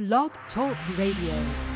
Blog Talk Radio.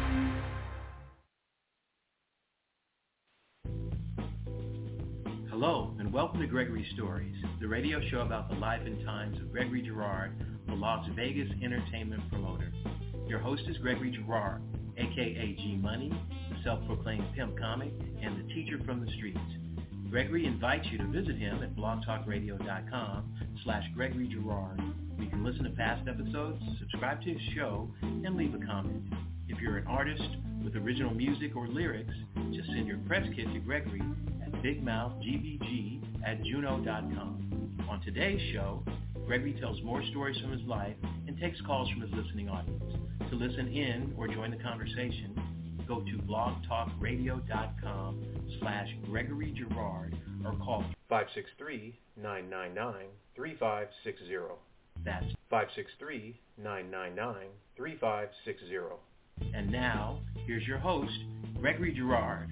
Hello, and welcome to Gregory Stories, the radio show about the life and times of Gregory Girard, the Las Vegas entertainment promoter. Your host is Gregory Girard, a.k.a. G-Money, the self-proclaimed pimp comic, and the teacher from the streets. Gregory invites you to visit him at blogtalkradio.com/Gregory Girard. You can listen to past episodes, subscribe to his show, and leave a comment. If you're an artist with original music or lyrics, just send your press kit to Gregory at bigmouthgbg@juno.com. On today's show, Gregory tells more stories from his life and takes calls from his listening audience. To listen in or join the conversation, go to blogtalkradio.com/Gregory Girard or call 563-999-3560. That's 563-999-3560. And now, here's your host, Gregory Girard.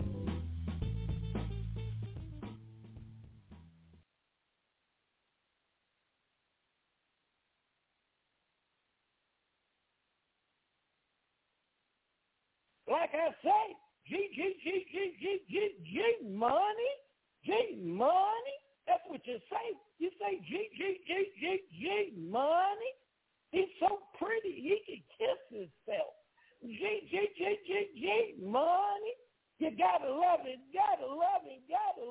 Like I say, G-Money. That's what you say. You say G-Money. He's so pretty, he can kiss himself. G-Money. You gotta love him, gotta love him.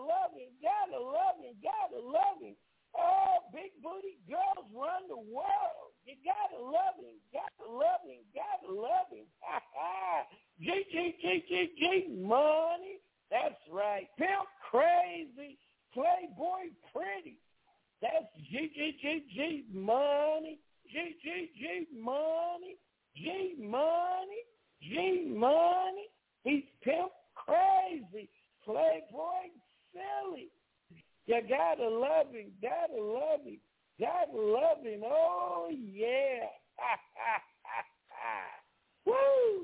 Oh, big booty girls run the world. You gotta love him. G-Money. That's right. Pimp crazy, playboy pretty. That's G-Money. G-Money. He's pimp crazy, playboy silly. You gotta love him. Oh, yeah. Woo!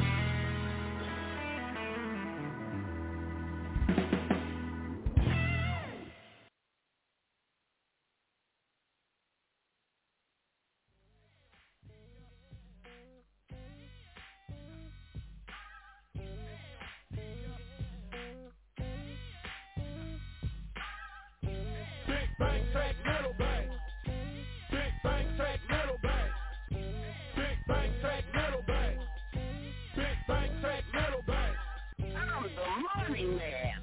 Bang, track, middle bang. Big bang, track, middle bang. Big bang, track, middle bang. Big bang, track, middle bang. I'm the money man.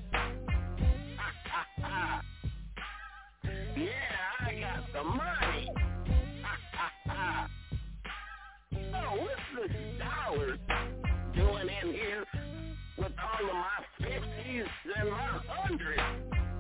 Yeah, I got the money. Oh, what's this dollars doing in here with all of my 50s and my 100s?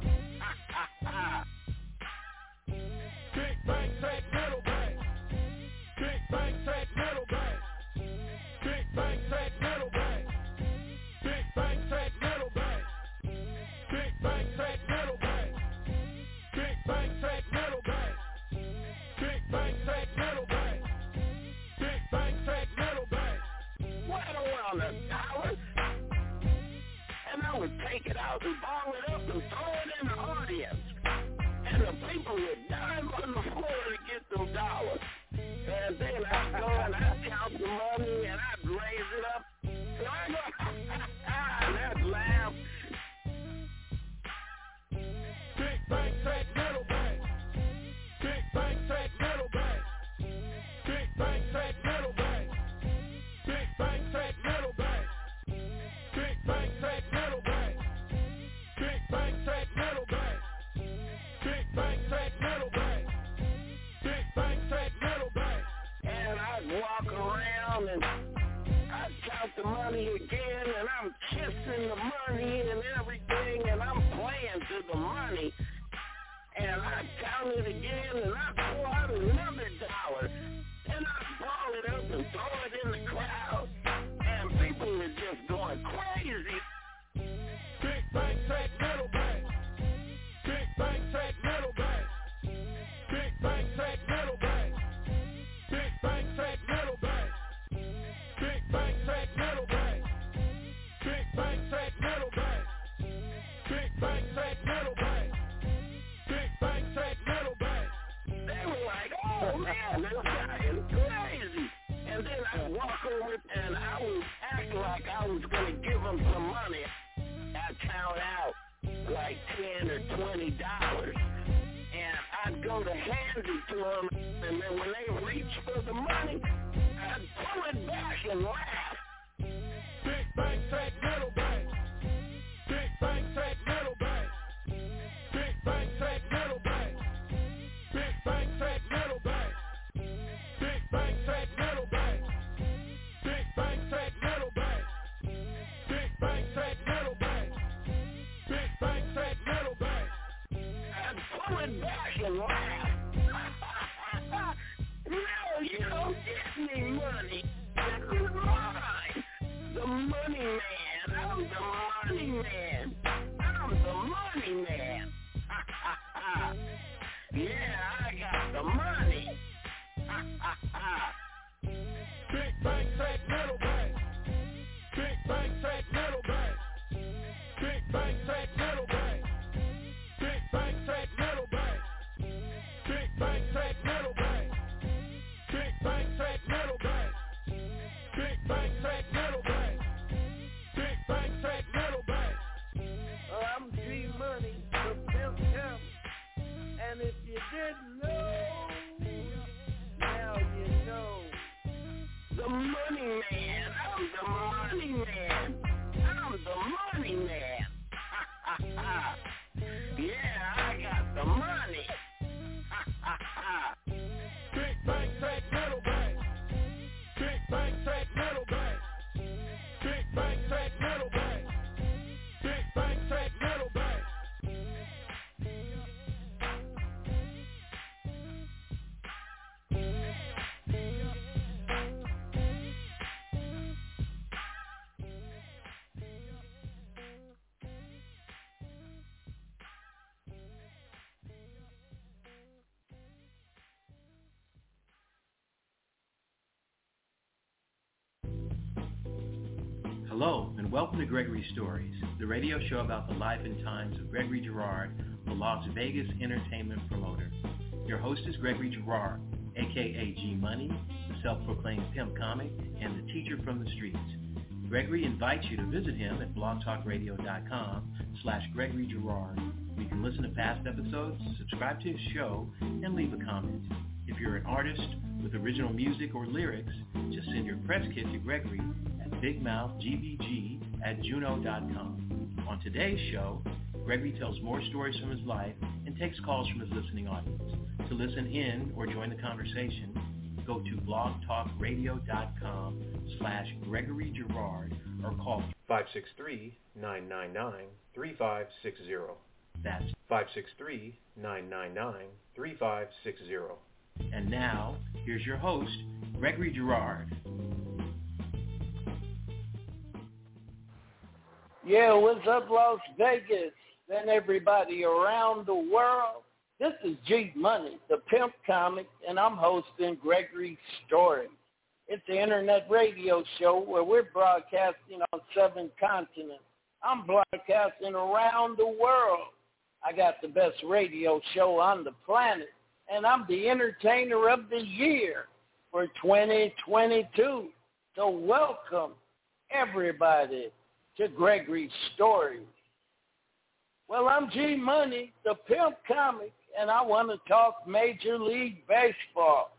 Big bang, track, middle bang. Big bang, track, middle bang. Big bang, track, middle bang. Big bang, track, middle bang. Big bang, track, middle bang. Big bang, track, middle bang. Big bang, track, middle bang. Big bang, track, middle bang. Right around $1, and I would take it out and ball it up and throw it in the audience. And the people would dive on the floor to get them dollars. And then I'd go and I'd count the money and I'd raise it up. And I'd go, and I'd laugh. Big bang, track, middle bang. Big bang, track, middle bang. Big bang, track, middle bang. Big bang, track, middle bang. Big bang, track, middle bang. Big bang, track, middle bang. Big bang, track, middle bang. Big bang, track, middle bang. And I'd walk around and I'd count the money again and I'm kissing the money and everything and I'm playing to the money. And I'd count it again and I'd pull out another $1 and I'd ball it up and throw it in the crowd. And people were just going crazy. Big bang, track, middle bang. Big bang, track, middle bang. Big bang, track, middle bang. Big bang, track, middle bang. Big bang, track, middle bang. Big bang, track, middle bang. Big bang, track, middle bang. Big bang, track, middle bang. They were like, oh man, this guy is crazy. walk over and I would act like I was going to give them some money. I'd count out like $10 or $20. And I'd go to hand it to them. And then when they reach for the money, I'd pull it back and laugh. Big bang, take little bang. Big bang, take little bang. Big bang, take little bang. Big bang, take little bang. Big bang, take little bang. Big bang, take little bang. Big bang, take little bang. Big bang, take little bang. I'd pull it back and laugh. No, you don't get me money. This is mine. The money man. I'm the money man. I'm the money man. Yeah, I got the money. Big bang, take little bang. Big bang, take little bang. Big bang, take little bang. Big bang, take little bang. Big bang, take little bang. Big bang, take little bang. Big bang, take little bang. Big bang, take little bang. I'm G-Money, the pimp camp. And if you didn't know, now you know. The money man. I'm the money man. I'm the money man. Yeah, I got the money. Big bang, take little bang. Big bang, take little bang. Big bang, take little bang. Big bang, take little bang. Hello, and welcome to Gregory Stories, the radio show about the life and times of Gregory Girard, the Las Vegas entertainment promoter. Your host is Gregory Girard, a.k.a. G-Money, the self-proclaimed pimp comic, and the teacher from the streets. Gregory invites you to visit him at blogtalkradio.com/Gregory Girard, where you can listen to past episodes, subscribe to his show, and leave a comment. If you're an artist with original music or lyrics, just send your press kit to Gregory at bigmouthgbg@juno.com. On today's show, Gregory tells more stories from his life and takes calls from his listening audience. To listen in or join the conversation, go to blogtalkradio.com/Gregory Girard or call 563-999-3560. That's 563-999-3560. And now, here's your host, Gregory Girard. Yeah, what's up, Las Vegas and everybody around the world? This is G-Money, the pimp comic, and I'm hosting Gregory Stories. It's an internet radio show where we're broadcasting on 7 continents. I'm broadcasting around the world. I got the best radio show on the planet, and I'm the entertainer of the year for 2022. So welcome, everybody, to Gregory Stories. Well, I'm G-Money, the pimp comic, and I want to talk Major League Baseball.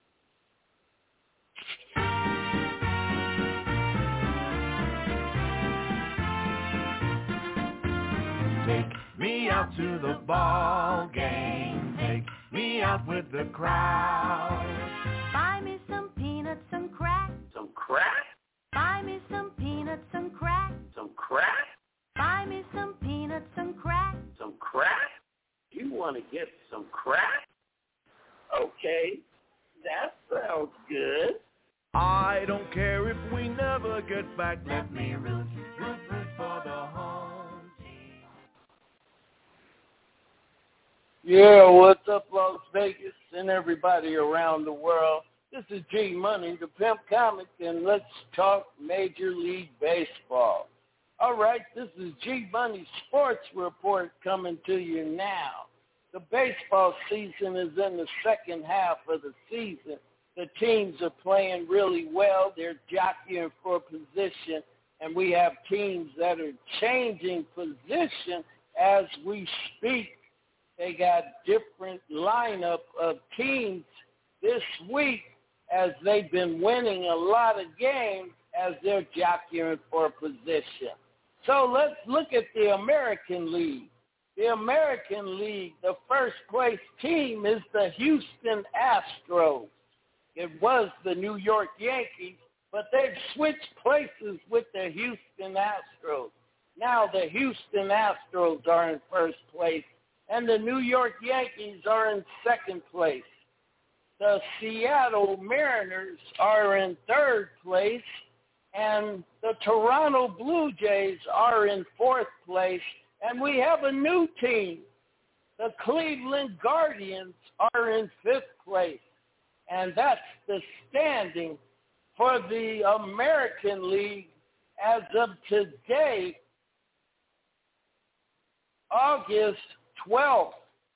Take me out to the ball game. Take me out with the crowd. Buy me some peanuts and crack. Some crack? Buy me some peanuts and crack. Some crack? Buy me some peanuts and crack. Some crack? You want to get some crack? Okay, that sounds good. I don't care if we never get back. Let me root for the home team. Yeah, what's up, Las Vegas and everybody around the world? This is G-Money, the pimp comic, and let's talk Major League Baseball. All right, this is G-Money Sports Report coming to you now. The baseball season is in the second half of the season, the teams are playing really well. They're jockeying for position, and we have teams that are changing position as we speak. They got different lineup of teams this week as they've been winning a lot of games as they're jockeying for position. So let's look at the American League. The American League, the first place team is the Houston Astros. It was the New York Yankees, but they've switched places with the Houston Astros. Now the Houston Astros are in first place, and the New York Yankees are in second place. The Seattle Mariners are in third place, and the Toronto Blue Jays are in fourth place. And we have a new team. The Cleveland Guardians are in fifth place. And that's the standing for the American League as of today, August 12th,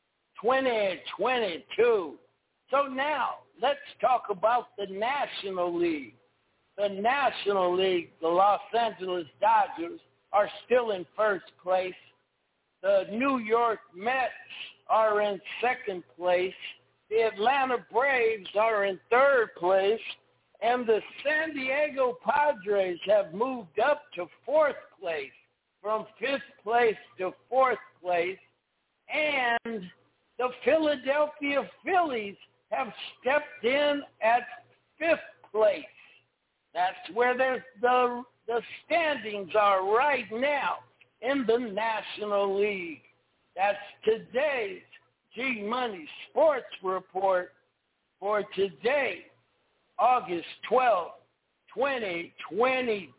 2022. So now let's talk about the National League. The National League, the Los Angeles Dodgers, are still in first place. The New York Mets are in second place. The Atlanta Braves are in third place. And the San Diego Padres have moved up to fourth place, from fifth place to fourth place. And the Philadelphia Phillies have stepped in at fifth place. That's where the standings are right now in the National League. That's today's G-Money Sports Report for today, August 12th, 2022.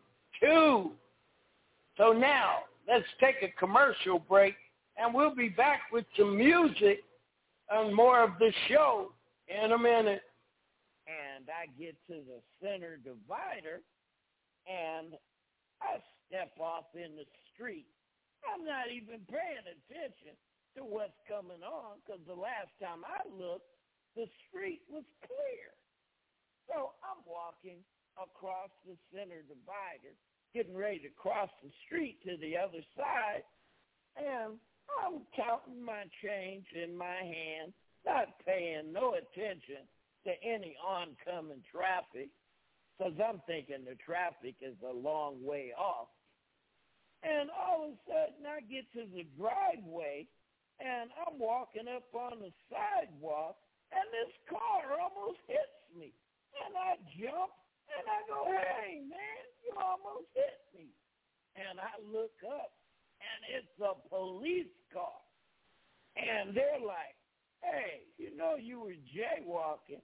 So now, let's take a commercial break, and we'll be back with some music and more of the show in a minute. And I get to the center divider, and I step off in the street. I'm not even paying attention to what's coming on, because the last time I looked, the street was clear. So I'm walking across the center divider, getting ready to cross the street to the other side, and I'm counting my change in my hand, not paying no attention to any oncoming traffic, because I'm thinking the traffic is a long way off. And all of a sudden, I get to the driveway, and I'm walking up on the sidewalk, and this car almost hits me. And I jump, and I go, "Hey, man, you almost hit me." And I look up, and it's a police car. And they're like, "Hey, you know you were jaywalking."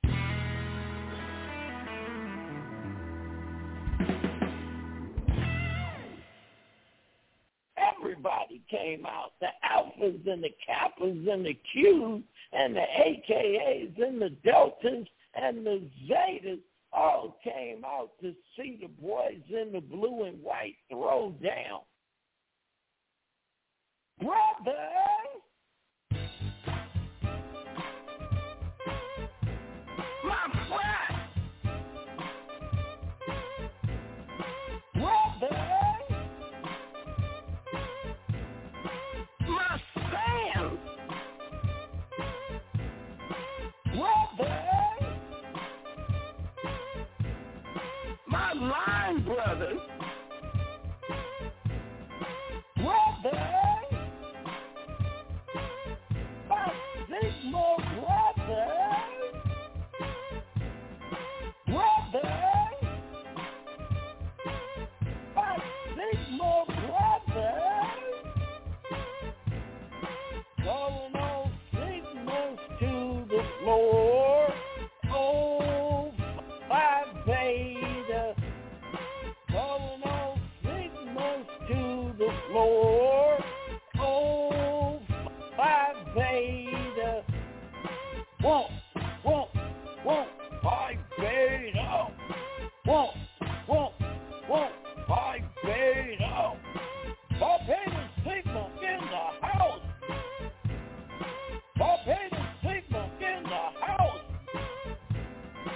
Everybody came out, the Alphas and the Kappas and the Qs and the AKAs and the Deltas and the Zetas all came out to see the boys in the blue and white throw down. Brothers, my friends, brothers, my fans, brothers, my line brothers, brothers, my Sigma brothers, brothers, my Sigma brothers, calling all Sigmas to the floor. Oh, Phi Beta, calling all Sigmas to the floor. Oh, Phi Beta, won't, Phi Beta, won't, Phi Beta, Phi Beta Sigma in the house, Phi Beta Sigma in the house,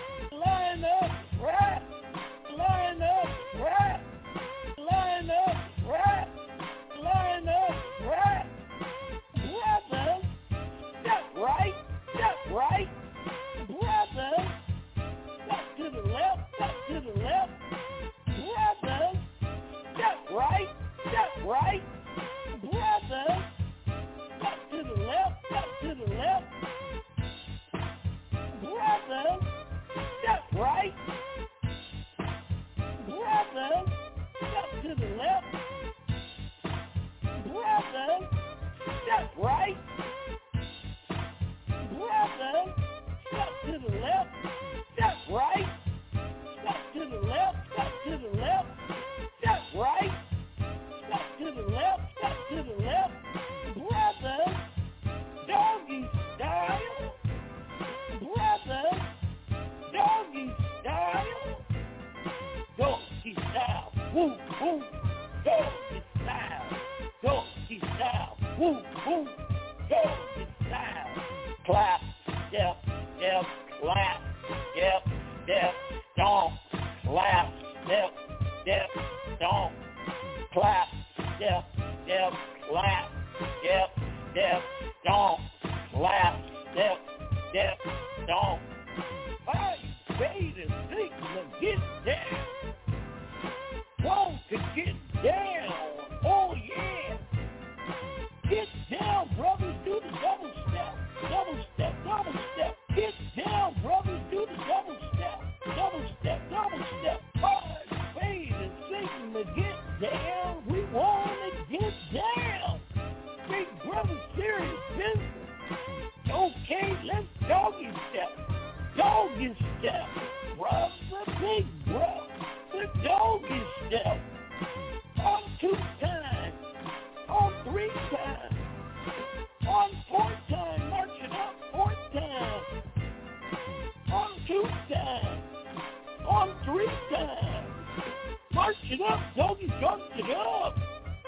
woo, woo, doggy style, doggy style, woo, woo, doggy style. Clap, step, step, clap, step, step, stomp, clap, step, step, stomp, clap, step, step, clap, step, step, stomp, clap, step, step, stomp. I made a signal, get down. Want to get down, oh yeah. Get down, brothers, do the double step, double step, double step. Get down, brothers, do the double step, double step, double step. I made a signal, get down. We want to get down. Big brother, serious business. Okay, let's doggy step. Doggy step. Brother, big brother, doggy step. On 2 times. On 3 times. On 4 times. March it up 4 times. On 2 times. On 3 times. March it up, doggy, march it up.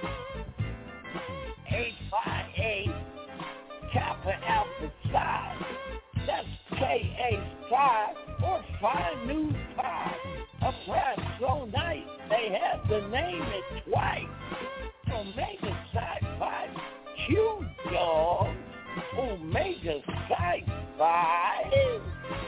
8 by 8, Kappa Alpha Psi. That's Ka5 or Phi Nu Pi. A prize so nice they had to name it twice. Omega Psi Phi Q dogs. Omega Psi Phi.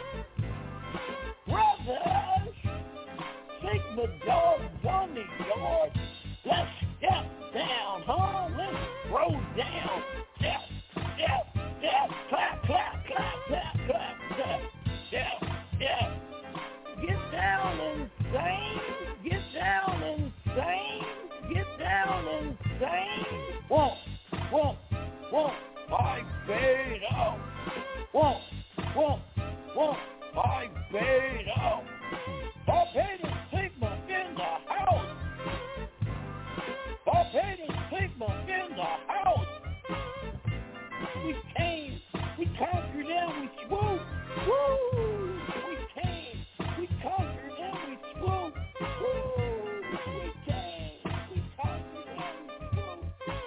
Brothers, Sigma dogs on the yard. Let's step down, huh? Let's throw down. Step, step, step, clap, clap, clap, clap, clap, step, step, step. Get down insane. Get down insane. Get down insane. Won't, I paid out. Won't, I paid out. Barbados Sigma in the house. Barbados Sigma in the house. We came, we conquered and we swooped. Woo! We came, we conquered and we swooped. Woo! We came, we conquered and we swooped.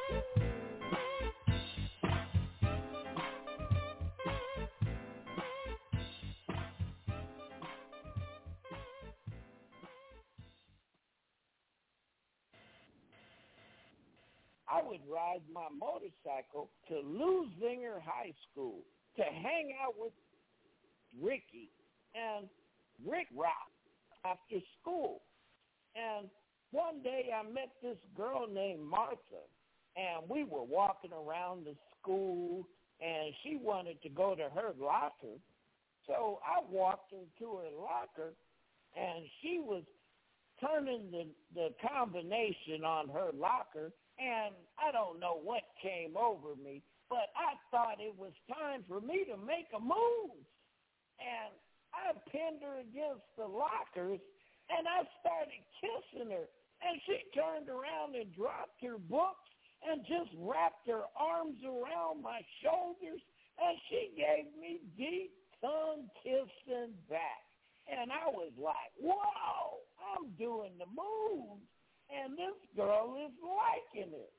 I would ride my motorcycle to Lusinger High School to hang out with Ricky and Rick Rock after school. And one day I met this girl named Martha, and we were walking around the school, and she wanted to go to her locker. So I walked into her locker, and she was turning the combination on her locker, and I don't know what came over me, but I thought it was time for me to make a move. And I pinned her against the lockers, and I started kissing her. And she turned around and dropped her books and just wrapped her arms around my shoulders, and she gave me deep tongue kissing back. And I was like, whoa, I'm doing the move. And this girl is liking it.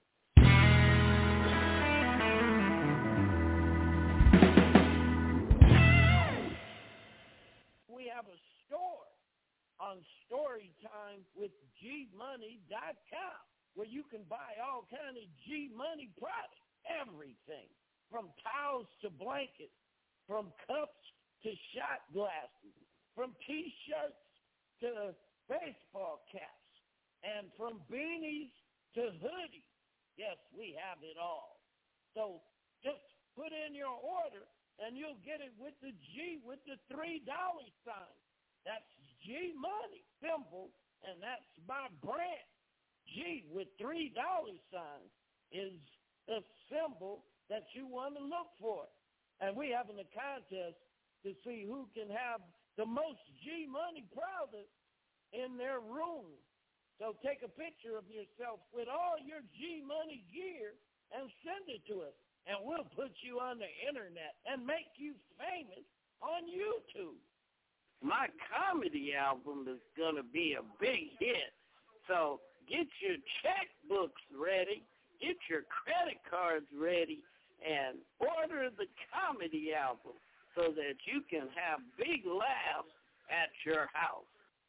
We have a store on StoryTimeWithGmoney.com where you can buy all kind of G Money products, everything from towels to blankets, from cups to shot glasses, from T-shirts to baseball caps. And from beanies to hoodies. Yes, we have it all. So just put in your order, and you'll get it with the G with the $3 sign. That's G Money, simple, and that's my brand. G with $3 sign is the symbol that you want to look for. And we're having a contest to see who can have the most G Money products in their room. So take a picture of yourself with all your G Money gear and send it to us. And we'll put you on the internet and make you famous on YouTube. My comedy album is going to be a big hit. So get your checkbooks ready, get your credit cards ready, and order the comedy album so that you can have big laughs at your house.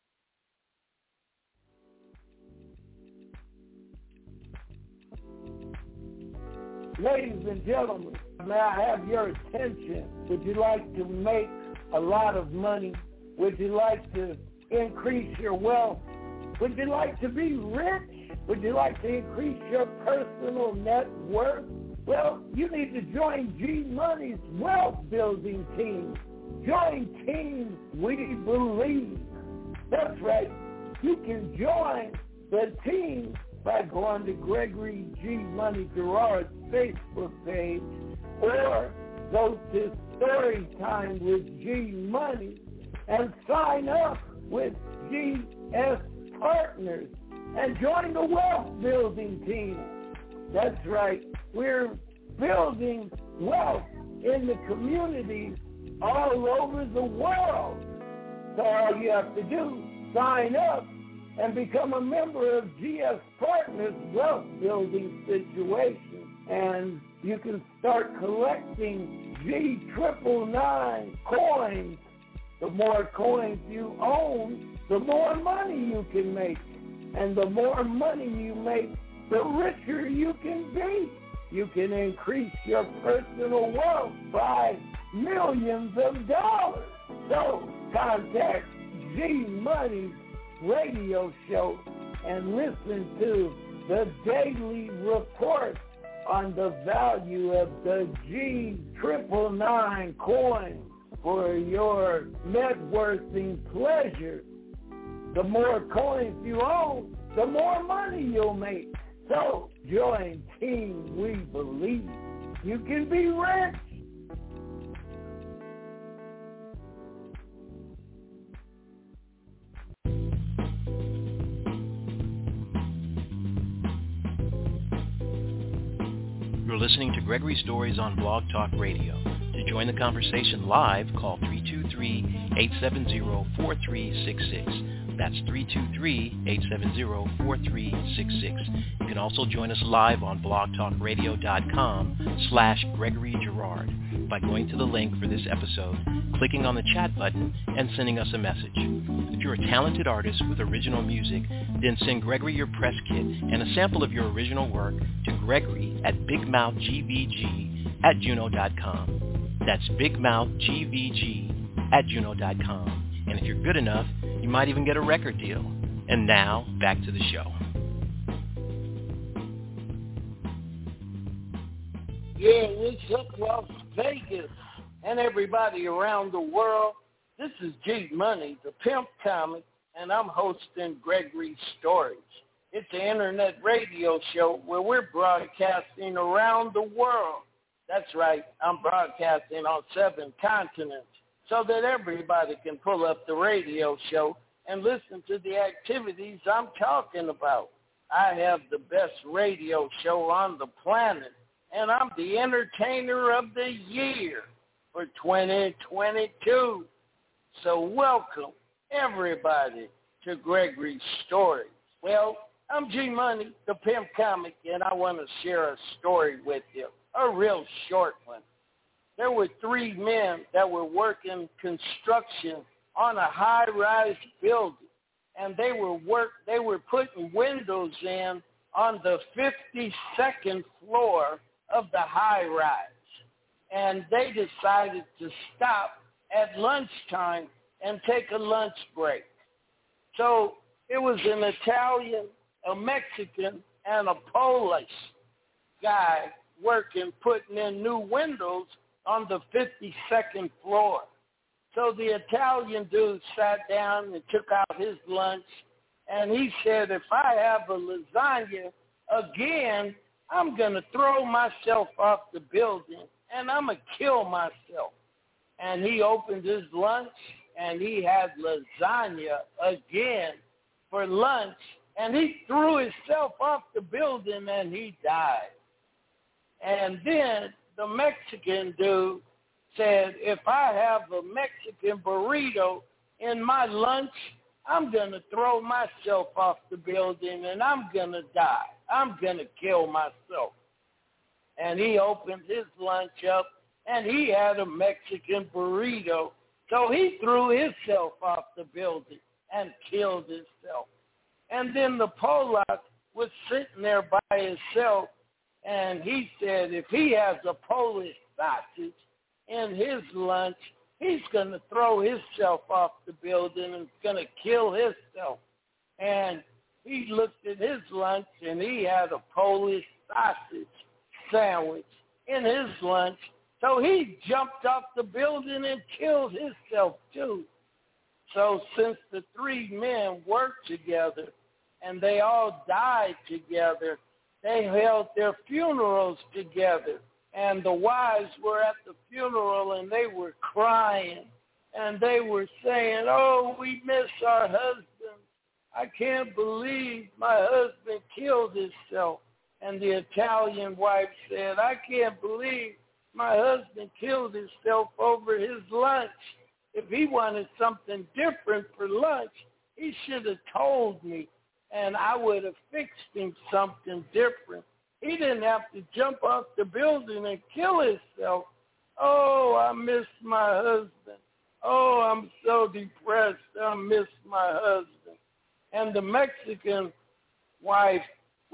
Ladies and gentlemen, may I have your attention? Would you like to make a lot of money? Would you like to increase your wealth? Would you like to be rich? Would you like to increase your personal net worth? Well, you need to join G Money's wealth building team. Join Team We Believe. That's right. You can join the team by going to Gregory G. Money Gerard's Facebook page or go to Storytime with G Money and sign up with GS Partners and join the wealth building team. That's right. We're building wealth in the communities all over the world. So all you have to do, sign up and become a member of GS Partners Wealth Building Situation. And you can start collecting G999 coins. The more coins you own, the more money you can make. And the more money you make, the richer you can be. You can increase your personal wealth by millions of dollars. So contact G Money's radio show and listen to the daily report on the value of the G999 coin for your networking pleasure. The more coins you own, the more money you'll make. So join Team We Believe. You can be rich. You're listening to Gregory Stories on Blog Talk Radio. To join the conversation live, call 323-870-4366. That's 323-870-4366. You can also join us live on blogtalkradio.com/Gregory Girard by going to the link for this episode, clicking on the chat button, and sending us a message. If you're a talented artist with original music, then send Gregory your press kit and a sample of your original work to Gregory at bigmouthgvg@juno.com. That's bigmouthgvg@juno.com. And if you're good enough, you might even get a record deal. And now, back to the show. Yeah, what's up, Las Vegas, and everybody around the world? This is G Money, the Pimp Comic, and I'm hosting Gregory Stories. It's an internet radio show where we're broadcasting around the world. That's right, I'm broadcasting on 7 continents so that everybody can pull up the radio show and listen to the activities I'm talking about. I have the best radio show on the planet, and I'm the Entertainer of the Year for 2022. So welcome, everybody, to Gregory's Stories. Well, I'm G Money, the Pimp Comic, and I want to share a story with you, a real short one. There were 3 men that were working construction on a high-rise building, and they were putting windows in on the 52nd floor of the high-rise. And they decided to stop at lunchtime and take a lunch break. So it was an Italian, a Mexican, and a Polish guy working, putting in new windows on the 52nd floor. So the Italian dude sat down and took out his lunch, and he said, if I have a lasagna again, I'm going to throw myself off the building, and I'm going to kill myself. And he opened his lunch, and he had lasagna again for lunch, and he threw himself off the building, and he died. And then the Mexican dude said, if I have a Mexican burrito in my lunch, I'm going to throw myself off the building and I'm going to die. I'm going to kill myself. And he opened his lunch up, and he had a Mexican burrito. So he threw himself off the building and killed himself. And then the Polak was sitting there by himself, and he said if he has a Polish sausage in his lunch, he's going to throw himself off the building and going to kill himself. And he looked at his lunch, and he had a Polish sausage sandwich in his lunch. So he jumped off the building and killed himself too. So since the three men worked together and they all died together, they held their funerals together. And the wives were at the funeral and they were crying. And they were saying, oh, we miss our husband. I can't believe my husband killed himself. And the Italian wife said, I can't believe my husband killed himself over his lunch. If he wanted something different for lunch, he should have told me, and I would have fixed him something different. He didn't have to jump off the building and kill himself. Oh, I miss my husband. Oh, I'm so depressed. I miss my husband. And the Mexican wife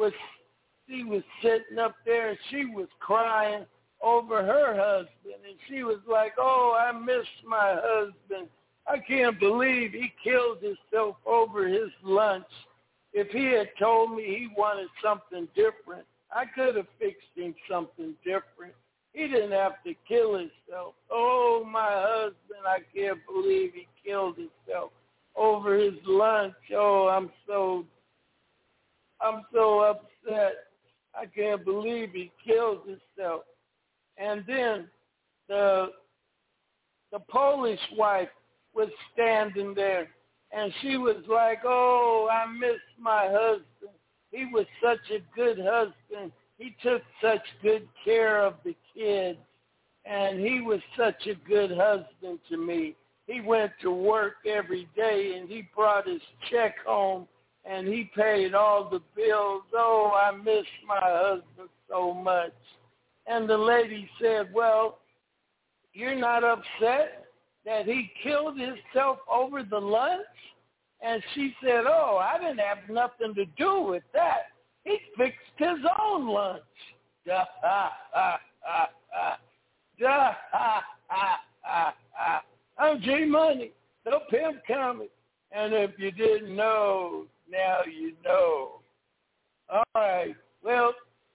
she was sitting up there and she was crying over her husband. And she was like, oh, I miss my husband. I can't believe he killed himself over his lunch. If he had told me he wanted something different, I could have fixed him something different. He didn't have to kill himself. Oh, my husband, I can't believe he killed himself over his lunch. Oh, I'm so upset. I can't believe he killed himself. And then the Polish wife was standing there, and she was like, oh, I miss my husband. He was such a good husband. He took such good care of the kids, and he was such a good husband to me. He went to work every day, and he brought his check home, and he paid all the bills. Oh, I miss my husband so much. And the lady said, well, you're not upset that he killed himself over the lunch? And she said, oh, I didn't have nothing to do with that. He fixed his own lunch. Da, ha, ha, ha, ha. Da, ha, ha, ha, ha. I'm G Money, the Pimp Comic. And if you didn't know, now you know. All right. Well,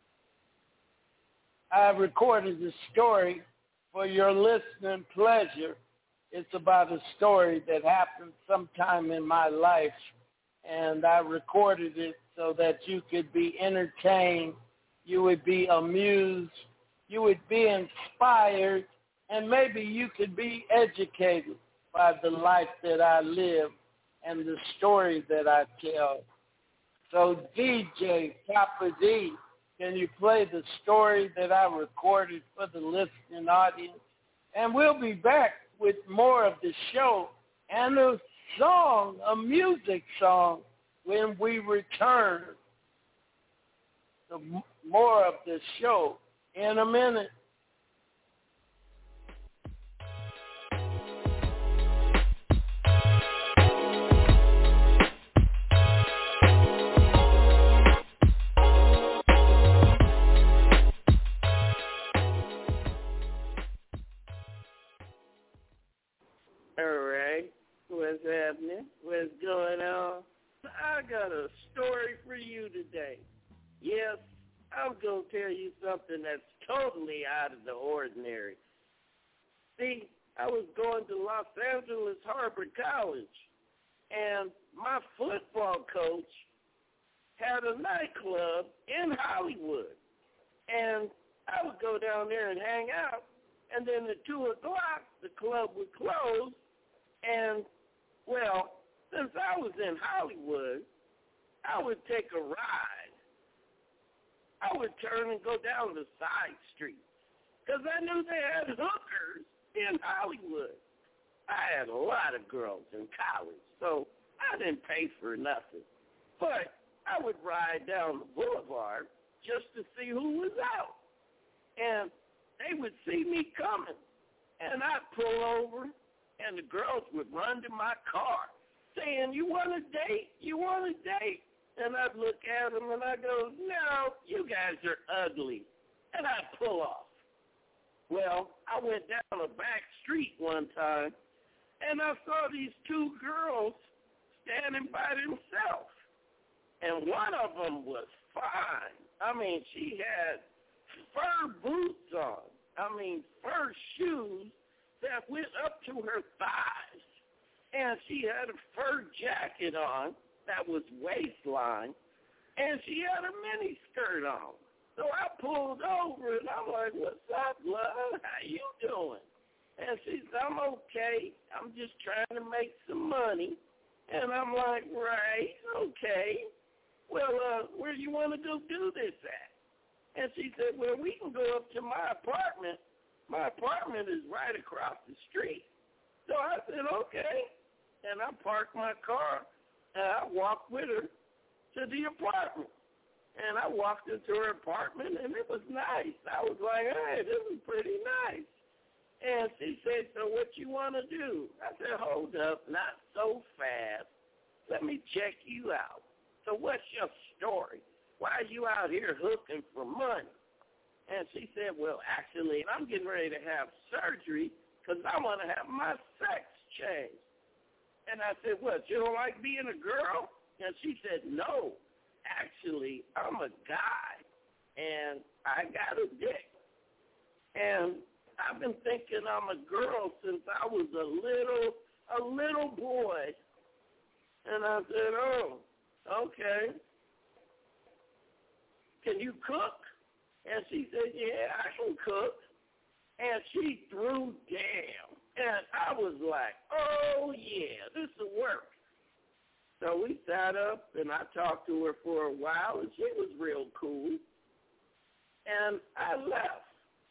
I recorded the story for your listening pleasure. It's about a story that happened sometime in my life, and I recorded it so that you could be entertained, you would be amused, you would be inspired, and maybe you could be educated by the life that I live and the story that I tell. So DJ Papa D, can you play the story that I recorded for the listening audience? And we'll be back with more of the show and a song, a music song, when we return. So more of the show in a minute. What's happening? What's going on? I got a story for you today. Yes, I'm going to tell you something that's totally out of the ordinary. See, I was going to Los Angeles Harbor College, and my football coach had a nightclub in Hollywood. And I would go down there and hang out, and then at 2 o'clock, the club would close, and well, since I was in Hollywood, I would take a ride. I would turn and go down the side streets because I knew they had hookers in Hollywood. I had a lot of girls in college, so I didn't pay for nothing. But I would ride down the boulevard just to see who was out. And they would see me coming. And I'd pull over, and the girls would run to my car saying, you want a date? You want a date? And I'd look at them, and I'd go, no, you guys are ugly. And I'd pull off. Well, I went down a back street one time, and I saw these two girls standing by themselves. And one of them was fine. I mean, she had fur boots on. I mean, fur shoes that went up to her thighs. And she had a fur jacket on that was waistline. And she had a mini skirt on. So I pulled over, and I'm like, what's up, love? How you doing? And she said, I'm okay. I'm just trying to make some money. And I'm like, right, okay. Well, where do you want to go do this at? And she said, well, we can go up to my apartment. My apartment is right across the street. So I said, okay. And I parked my car, and I walked with her to the apartment. And I walked into her apartment, and it was nice. I was like, hey, this is pretty nice. And she said, so what you want to do? I said, hold up, not so fast. Let me check you out. So what's your story? Why are you out here hooking for money? And she said, well, actually, I'm getting ready to have surgery because I want to have my sex changed. And I said, what, you don't like being a girl? And she said, no. Actually, I'm a guy, and I got a dick. And I've been thinking I'm a girl since I was a little boy. And I said, oh, okay. Can you cook? And she said, yeah, I can cook. And she threw down. And I was like, oh, yeah, this will work. So we sat up, and I talked to her for a while, and she was real cool. And I left.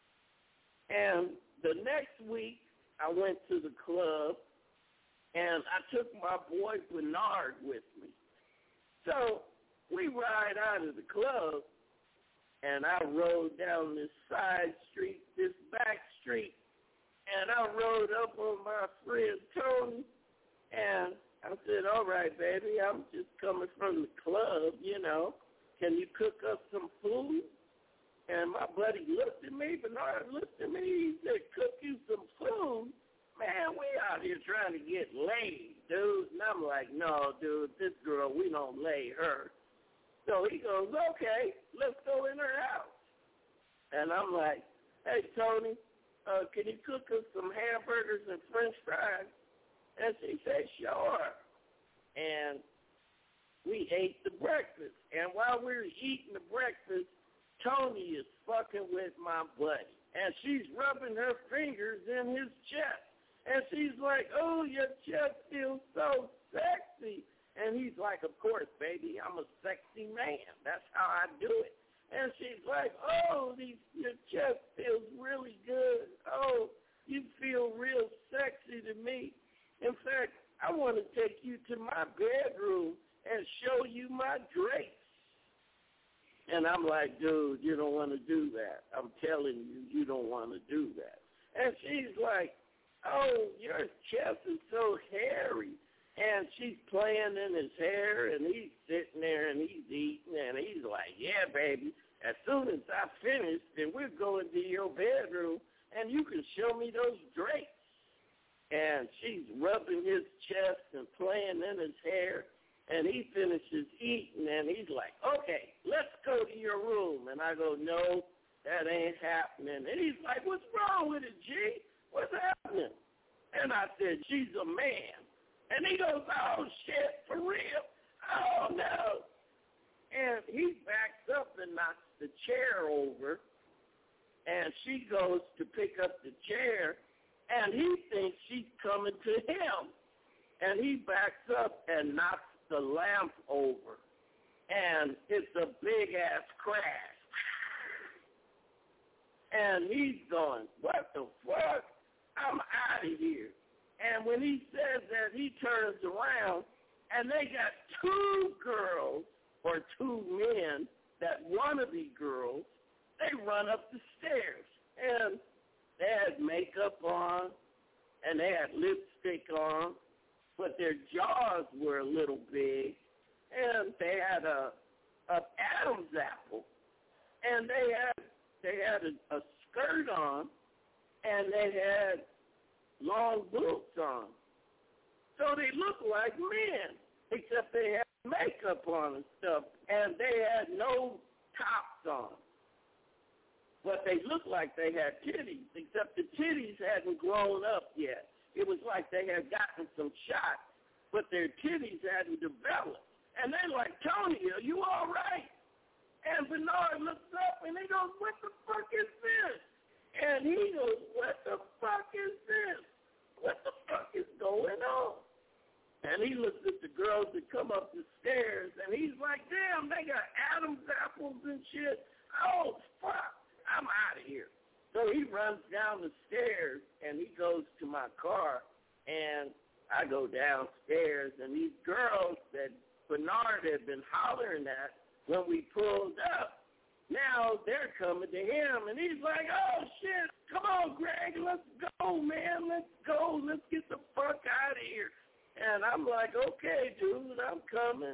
And the next week, I went to the club, and I took my boy Bernard with me. So we ride out of the club, and I rode down this side street, this back street, and I rode up on my friend Tony, and I said, all right, baby, I'm just coming from the club, you know. Can you cook up some food? And my buddy looked at me, Bernard looked at me, he said, cook you some food? Man, we out here trying to get laid, dude. And I'm like, no, dude, this girl, we don't lay her. So he goes, okay, let's go in her house. And I'm like, hey, Tony, can you cook us some hamburgers and French fries? And she said, sure. And we ate the breakfast. And while we were eating the breakfast, Tony is fucking with my buddy. And she's rubbing her fingers in his chest. And she's like, oh, your chest feels so sexy. And he's like, of course, baby, I'm a sexy man. That's how I do it. And she's like, oh, your chest feels really good. Oh, you feel real sexy to me. In fact, I want to take you to my bedroom and show you my drapes. And I'm like, dude, you don't want to do that. I'm telling you, you don't want to do that. And she's like, oh, your chest is so hairy. And she's playing in his hair, and he's sitting there, and he's eating, and he's like, yeah, baby, as soon as I finish, then we're going to your bedroom, and you can show me those drapes. And she's rubbing his chest and playing in his hair, and he finishes eating, and he's like, okay, let's go to your room. And I go, no, that ain't happening. And he's like, what's wrong with it, G? What's happening? And I said, she's a man. And he goes, oh, shit, for real? Oh, no. And he backs up and knocks the chair over, and she goes to pick up the chair, and he thinks she's coming to him. And he backs up and knocks the lamp over. And it's a big-ass crash. And he's going, what the fuck? I'm out of here. And when he says that, he turns around, and they got two girls or two men that want to be girls. They run up the stairs, and they had makeup on, and they had lipstick on, but their jaws were a little big, and they had a Adam's apple, and they had a skirt on, and they had long boots on. So they looked like men, except they had makeup on and stuff, and they had no tops on. But they looked like they had titties, except the titties hadn't grown up yet. It was like they had gotten some shots, but their titties hadn't developed. And they're like, Tony, are you all right? And Bernard looks up, and he goes, what the fuck is this? And he goes, what the fuck is this? What the fuck is going on? And he looks at the girls that come up the stairs, and he's like, damn, they got Adam's apples and shit. Oh, fuck, I'm out of here. So he runs down the stairs, and he goes to my car, and I go downstairs, and these girls that Bernard had been hollering at when we pulled up, now they're coming to him, and he's like, oh, shit, come on, Greg, let's go, man, let's go, let's get the fuck out of here. And I'm like, okay, dude, I'm coming.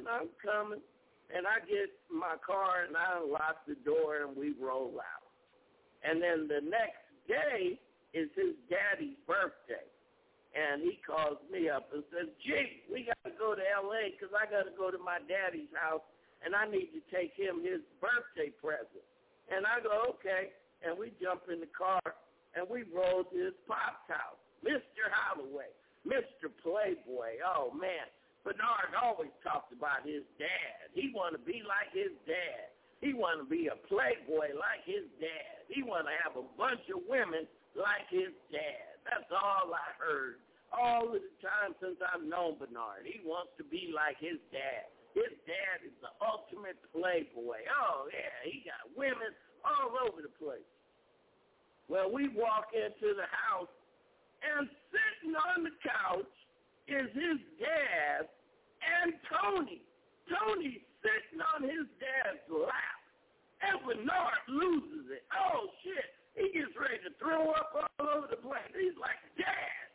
And I get in my car, and I unlock the door, and we roll out. And then the next day is his daddy's birthday. And he calls me up and says, gee, we got to go to L.A. because I got to go to my daddy's house, and I need to take him his birthday present. And I go, okay. And we jump in the car, and we roll to his pop's house, Mr. Holloway, Mr. Playboy. Oh, man. Bernard always talked about his dad. He wanted to be like his dad. He wanted to be a playboy like his dad. He wanted to have a bunch of women like his dad. That's all I heard all of the time since I've known Bernard. He wants to be like his dad. His dad is the ultimate playboy. Oh, yeah, he got women all over the place. Well, we walk into the house, and sitting on the couch is his dad and Tony. Tony's sitting on his dad's lap, and Bernard loses it. Oh, shit. He gets ready to throw up all over the place. He's like, Dad,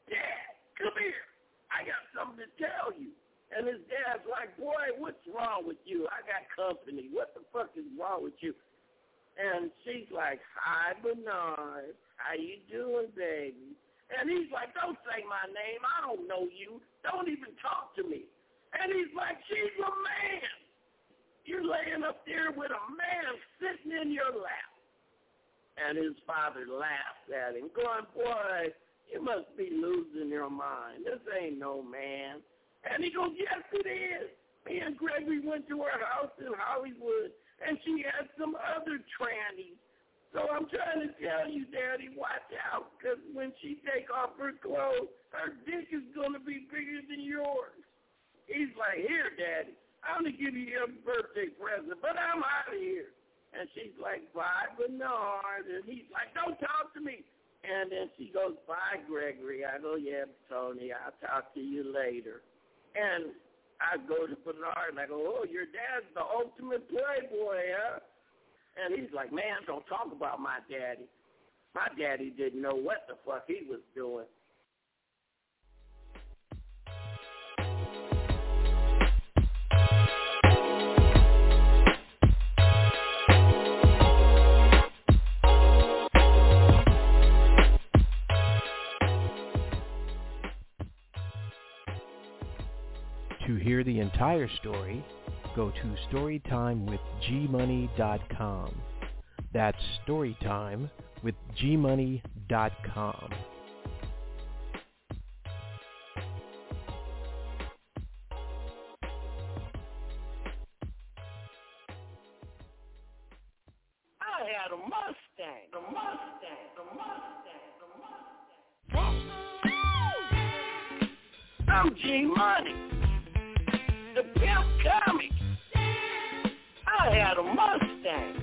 come here. I got something to tell you. And his dad's like, boy, what's wrong with you? I got company. What the fuck is wrong with you? And she's like, hi, Bernard. How you doing, baby? And he's like, don't say my name. I don't know you. Don't even talk to me. And he's like, she's a man. You're laying up there with a man sitting in your lap. And his father laughs at him, going, boy, you must be losing your mind. This ain't no man. And he goes, yes, it is. Me and Gregory went to her house in Hollywood, and she had some other trannies. So I'm trying to tell you, Daddy, watch out, because when she take off her clothes, her dick is going to be bigger than yours. He's like, here, Daddy, I'm going to give you your birthday present, but I'm out of here. And she's like, bye, Bernard. And he's like, don't talk to me. And then she goes, bye, Gregory. I go, yeah, Tony, I'll talk to you later. And I go to Bernard, and I go, oh, your dad's the ultimate playboy, huh? And he's like, man, don't talk about my daddy. My daddy didn't know what the fuck he was doing. To hear the entire story, go to storytimewithgmoney.com. That's storytimewithgmoney.com. I had a Mustang. I'm G-Money, the Pimp Comic. I had a Mustang.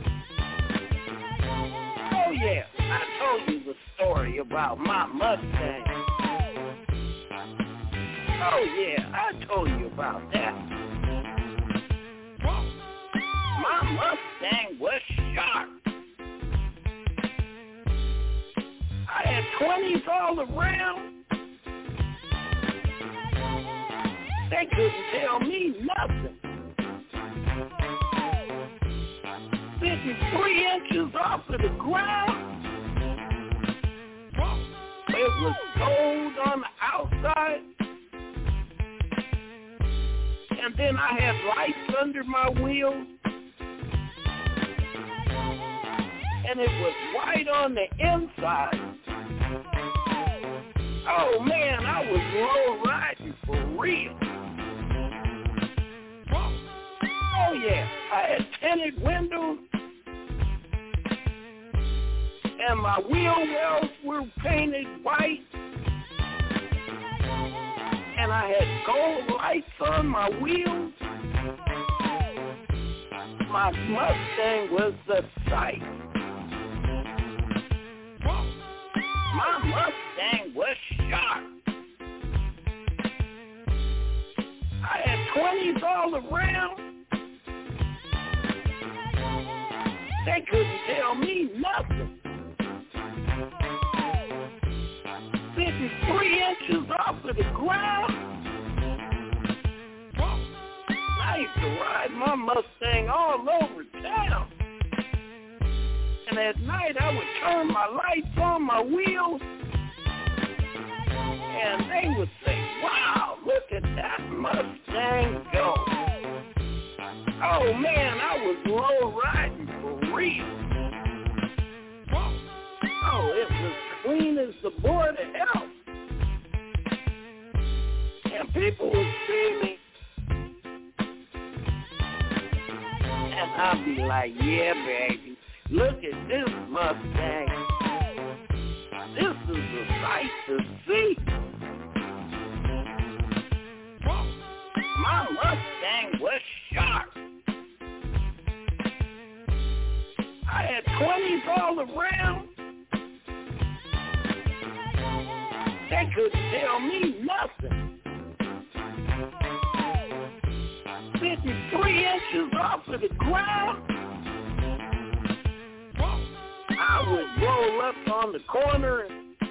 Oh, yeah, I told you the story about my Mustang. Oh, yeah, I told you about that. My Mustang was sharp. I had 20s all around. They couldn't tell me nothing. Sitting 3 inches off of the ground. It was gold on the outside. And then I had lights under my wheels. And it was white on the inside. Oh, man, I was low riding for real. Oh, yeah, I had tinted windows. And my wheel wells were painted white. And I had gold lights on my wheels. My Mustang was the sight. My Mustang was sharp. I had 20s all around. They couldn't tell me nothing. Sitting 3 inches off of the ground. I used to ride my Mustang all over town. And at night I would turn my lights on my wheels. And they would say, wow, look at that Mustang go. Oh man, I was low riding for real. Oh, it was clean as the board of hell. And people would see me. And I'd be like, yeah, baby, look at this Mustang. This is a sight to see. My Mustang was sharp. I had 20s all around. They couldn't tell me nothing. Sitting 3 inches off of the ground. I would roll up on the corner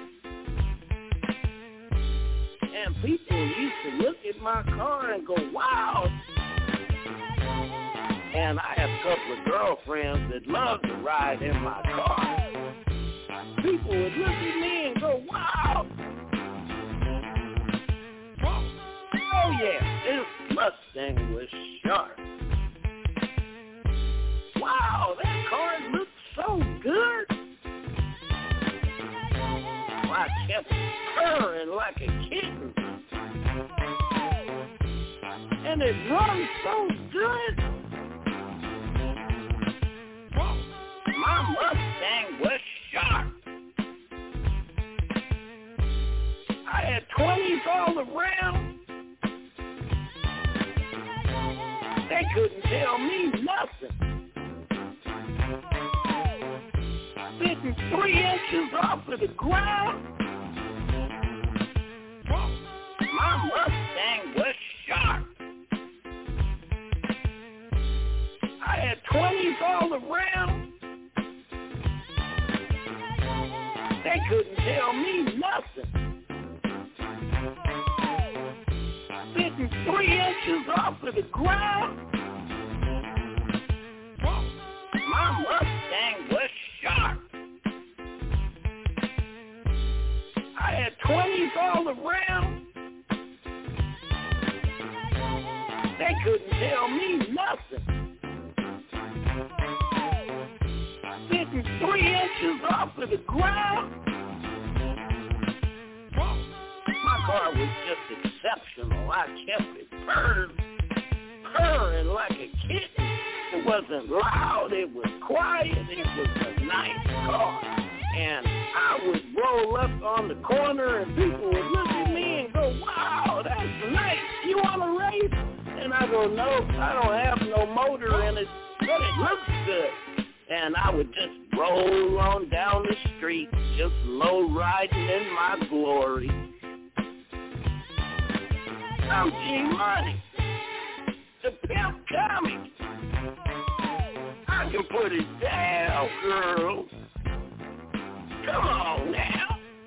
and people used to look at my car and go, wow. And I have a couple of girlfriends that love to ride in my car. People would look at me and go, wow. Oh, yeah, this Mustang was sharp. Wow, that car looked so good. I kept purring like a kitten. And it runs so good. My Mustang was sharp. I had 20s all around. They couldn't tell me nothing. Sitting 3 inches off of the ground. My Mustang was sharp. I had 20s all around. They couldn't tell me nothing. Sitting 3 inches off of the ground. My Mustang was sharp. I had 20s all around. They couldn't tell me nothing. Sitting 3 inches off of the ground. My car was just exceptional. I kept it purring like a kitten. It wasn't loud. It was quiet. It was a nice car. And I would roll up on the corner and people would look at me and go, wow, that's nice. You want to race? And I go, no, I don't have no motor in it, but it looks good. And I would just roll on down the street, just low riding in my glory. I'm G-Money, the pimp comic. I can put it down, girl. Come on now.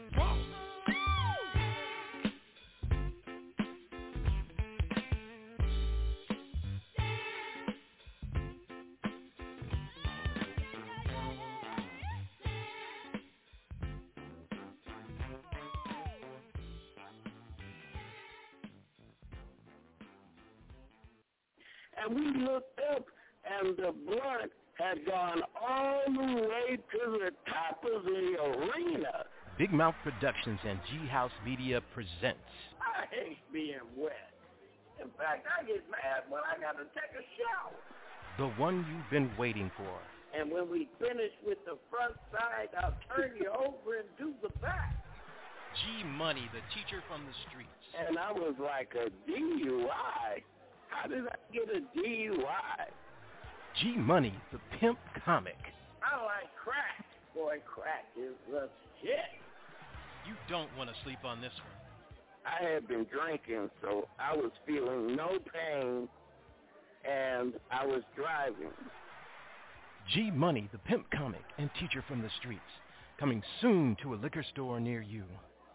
And we looked up, and the blunt had gone all the way to the top of the arena. Big Mouth Productions and G-House Media presents. I hate being wet. In fact, I get mad when I got to take a shower. The one you've been waiting for. And when we finish with the front side, I'll turn you over and do the back. G-Money, the teacher from the streets. And I was like, a DUI? How did I get a DUI? G-Money, the pimp comic. I like crack. Boy, crack is the shit. You don't want to sleep on this one. I had been drinking, so I was feeling no pain, and I was driving. G-Money, the pimp comic and teacher from the streets. Coming soon to a liquor store near you.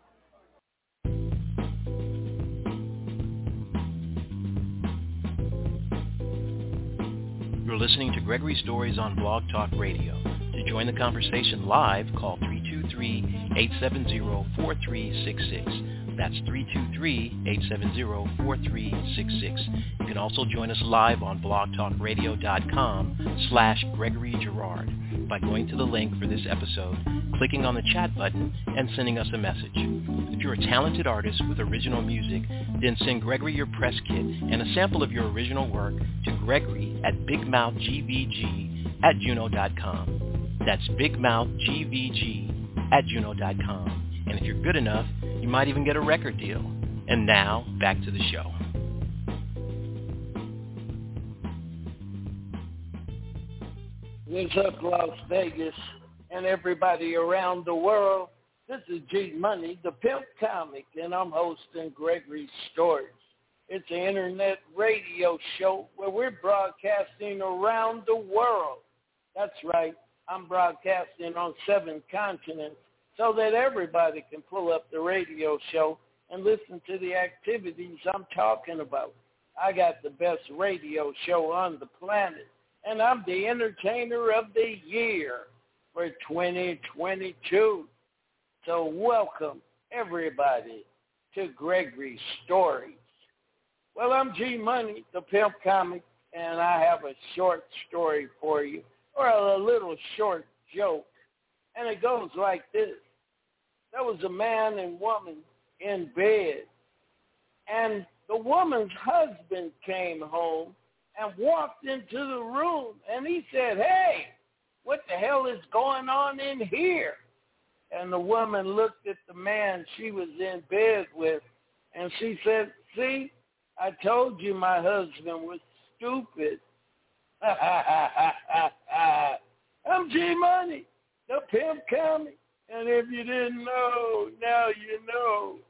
You're listening to Gregory Stories on Blog Talk Radio. To join the conversation live, call 323-870-4366. That's 323-870-4366. You can also join us live on blogtalkradio.com/Gregory Girard by going to the link for this episode, clicking on the chat button, and sending us a message. If you're a talented artist with original music, then send Gregory your press kit and a sample of your original work to Gregory at bigmouthgvg@juno.com. That's bigmouthgvg@juno.com. And if you're good enough, you might even get a record deal. And now, back to the show. What's up, Las Vegas, and everybody around the world? This is G-Money, the pimp comic, and I'm hosting Gregory Stories. It's an internet radio show where we're broadcasting around the world. That's right, I'm broadcasting on 7 continents so that everybody can pull up the radio show and listen to the activities I'm talking about. I got the best radio show on the planet, and I'm the entertainer of the year for 2022. So welcome, everybody, to Gregory Stories. Well, I'm G-Money, the pimp comic, and I have a short story for you, or a little short joke, and it goes like this. There was a man and woman in bed, and the woman's husband came home and walked into the room, and he said, "Hey, what the hell is going on in here?" And the woman looked at the man she was in bed with, and she said, "See, I told you my husband was stupid." I'm G-Money, the pimp comic, and if you didn't know, now you know.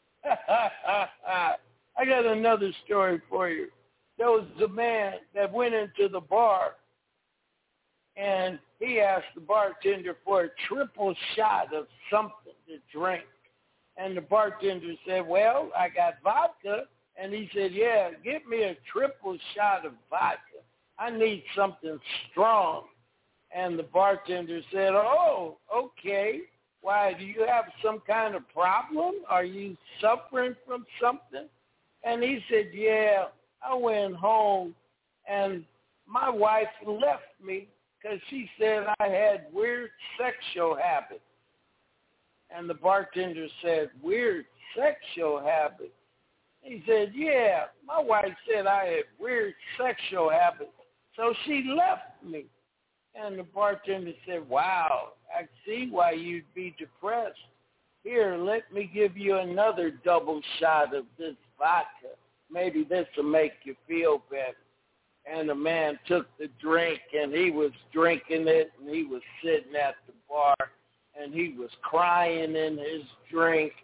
I got another story for you. There was a man that went into the bar, and he asked the bartender for a triple shot of something to drink. And the bartender said, "Well, I got vodka." And he said, "Yeah, get me a triple shot of vodka. I need something strong." And the bartender said, "Oh, okay. Why, do you have some kind of problem? Are you suffering from something?" And he said, "Yeah, I went home and my wife left me because she said I had weird sexual habits." And the bartender said, "Weird sexual habits?" He said, "Yeah, my wife said I had weird sexual habits, so she left me." And the bartender said, "Wow, I see why you'd be depressed. Here, let me give you another double shot of this vodka. Maybe this will make you feel better." And the man took the drink, and he was drinking it, and he was sitting at the bar, and he was crying in his drink,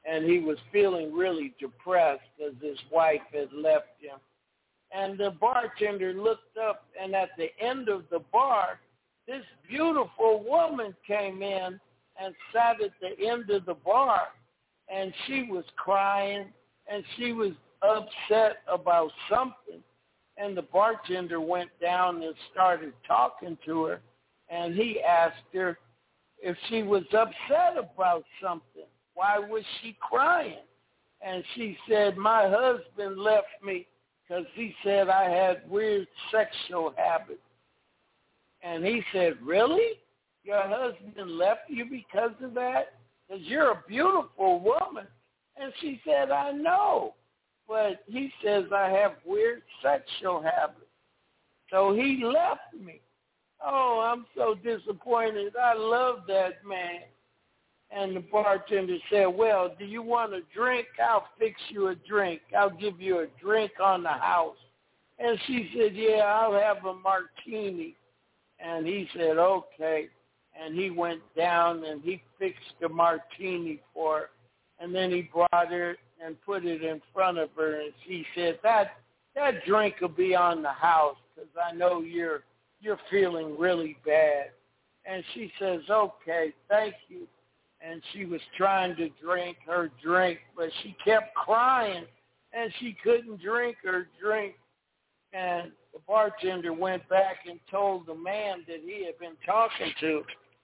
and he was feeling really depressed because his wife had left him. And the bartender looked up, and at the end of the bar, this beautiful woman came in and sat at the end of the bar, and she was crying, and she was upset about something. And the bartender went down and started talking to her, and he asked her if she was upset about something. Why was she crying? And she said, my husband left me because he said I had weird sexual habits. And he said, really? Your husband left you because of that? Because you're a beautiful woman. And she said, I know. But he says I have weird sexual habits. So he left me. Oh, I'm so disappointed. I love that man. And the bartender said, well, do you want a drink? I'll fix you a drink. I'll give you a drink on the house. And she said, yeah, I'll have a martini. And he said, okay. And he went down and he fixed a martini for her. And then he brought her and put it in front of her. And she said, that drink will be on the house because I know you're feeling really bad. And she says, okay, thank you. And she was trying to drink her drink, but she kept crying, and she couldn't drink her drink. And the bartender went back and told the man that he had been talking to.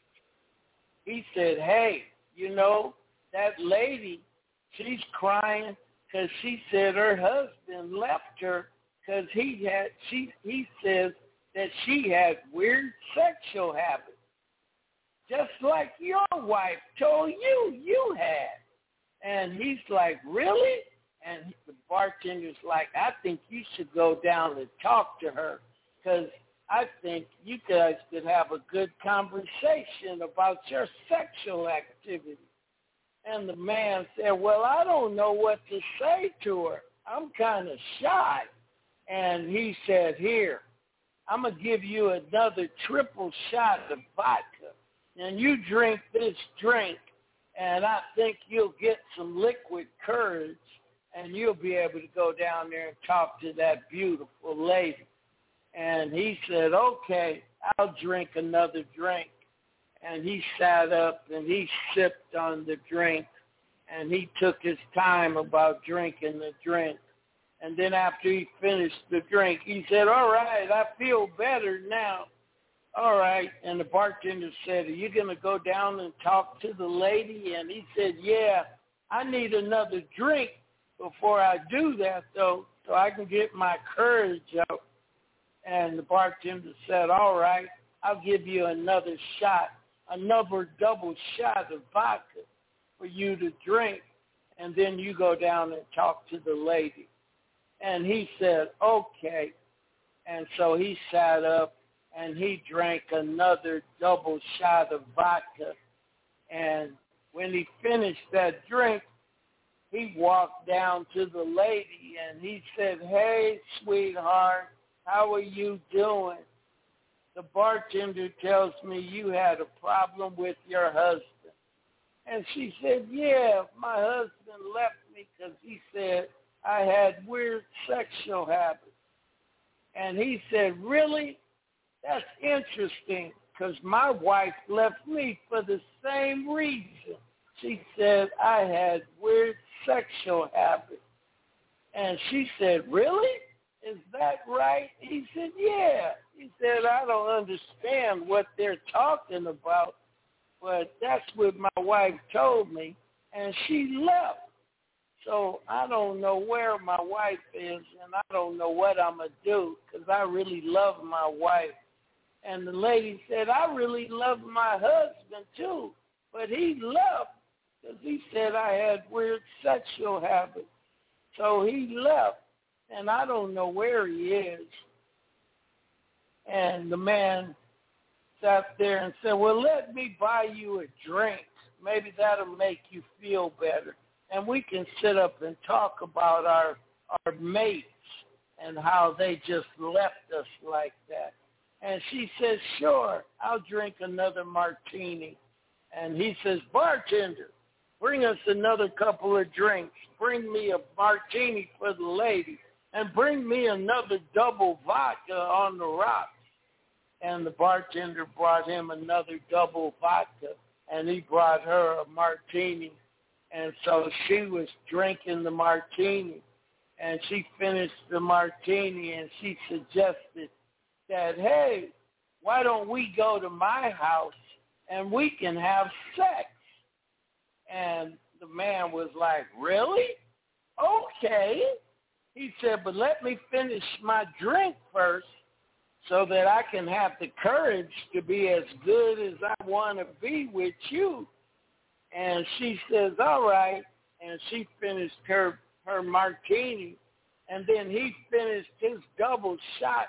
He said, hey, you know, that lady, she's crying because she said her husband left her because he says that she had weird sexual habits, just like your wife told you had. And he's like, really? And the bartender's like, I think you should go down and talk to her because I think you guys could have a good conversation about your sexual activity. And the man said, well, I don't know what to say to her. I'm kind of shy. And he said, here, I'm going to give you another triple shot of vodka. And you drink this drink, and I think you'll get some liquid courage, and you'll be able to go down there and talk to that beautiful lady. And he said, okay, I'll drink another drink. And he sat up, and he sipped on the drink, and he took his time about drinking the drink. And then after he finished the drink, he said, all right, I feel better now. All right. And the bartender said, are you going to go down and talk to the lady? And he said, yeah, I need another drink before I do that, though, so I can get my courage up. And the bartender said, all right, I'll give you another shot, another double shot of vodka for you to drink, and then you go down and talk to the lady. And he said, okay. And so he sat up, and he drank another double shot of vodka. And when he finished that drink, he walked down to the lady, and he said, hey, sweetheart, how are you doing? The bartender tells me you had a problem with your husband. And she said, yeah, my husband left me because he said I had weird sexual habits. And he said, really? That's interesting because my wife left me for the same reason. She said I had weird sexual habits. And she said, really? Is that right? He said, yeah. He said, I don't understand what they're talking about, but that's what my wife told me, and she left. So I don't know where my wife is, and I don't know what I'm going to do because I really love my wife. And the lady said, I really love my husband too, but he left because he said I had weird sexual habits. So he left, and I don't know where he is. And the man sat there and said, well, let me buy you a drink. Maybe that'll make you feel better. And we can sit up and talk about our mates and how they just left us like that. And she says, sure, I'll drink another martini. And he says, bartender, bring us another couple of drinks. Bring me a martini for the lady. And bring me another double vodka on the rocks. And the bartender brought him another double vodka, and he brought her a martini. And so she was drinking the martini, and she finished the martini, and she suggested that, hey, why don't we go to my house and we can have sex? And the man was like, really? Okay. He said, but let me finish my drink first so that I can have the courage to be as good as I want to be with you. And she says, all right. And she finished her martini. And then he finished his double shot,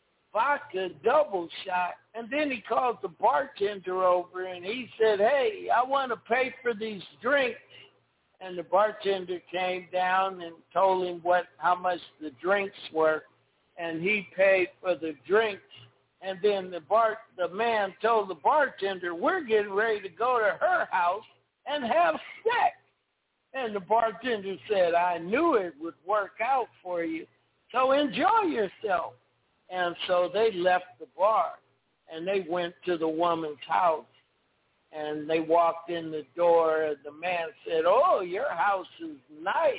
vodka double shot. And then he called the bartender over and he said, hey, I want to pay for these drinks. And the bartender came down and told him how much the drinks were. And he paid for the drinks. And then the man told the bartender, we're getting ready to go to her house and have sex. And the bartender said, I knew it would work out for you, so enjoy yourself. And so they left the bar, and they went to the woman's house. And they walked in the door, and the man said, oh, your house is nice.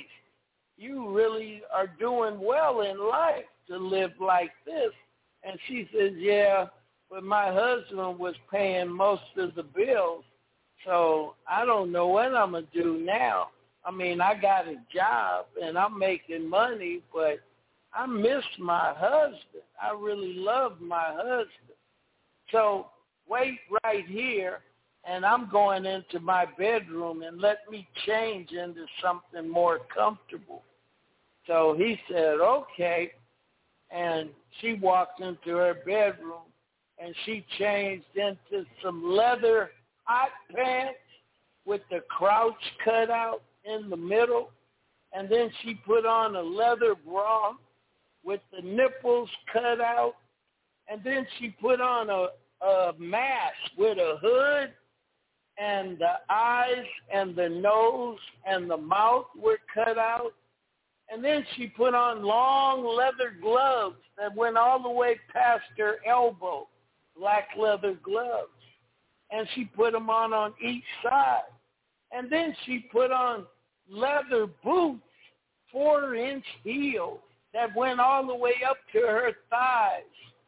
You really are doing well in life to live like this. And she says, yeah, but my husband was paying most of the bills, so I don't know what I'm going to do now. I mean, I got a job, and I'm making money, but I miss my husband. I really love my husband. So wait right here, and I'm going into my bedroom, and let me change into something more comfortable. So he said, okay. And she walked into her bedroom, and she changed into some leather hot pants with the crouch cut out in the middle. And then she put on a leather bra with the nipples cut out. And then she put on a mask with a hood, and the eyes and the nose and the mouth were cut out. And then she put on long leather gloves that went all the way past her elbow, black leather gloves. And she put them on each side. And then she put on leather boots, 4-inch heels that went all the way up to her thighs.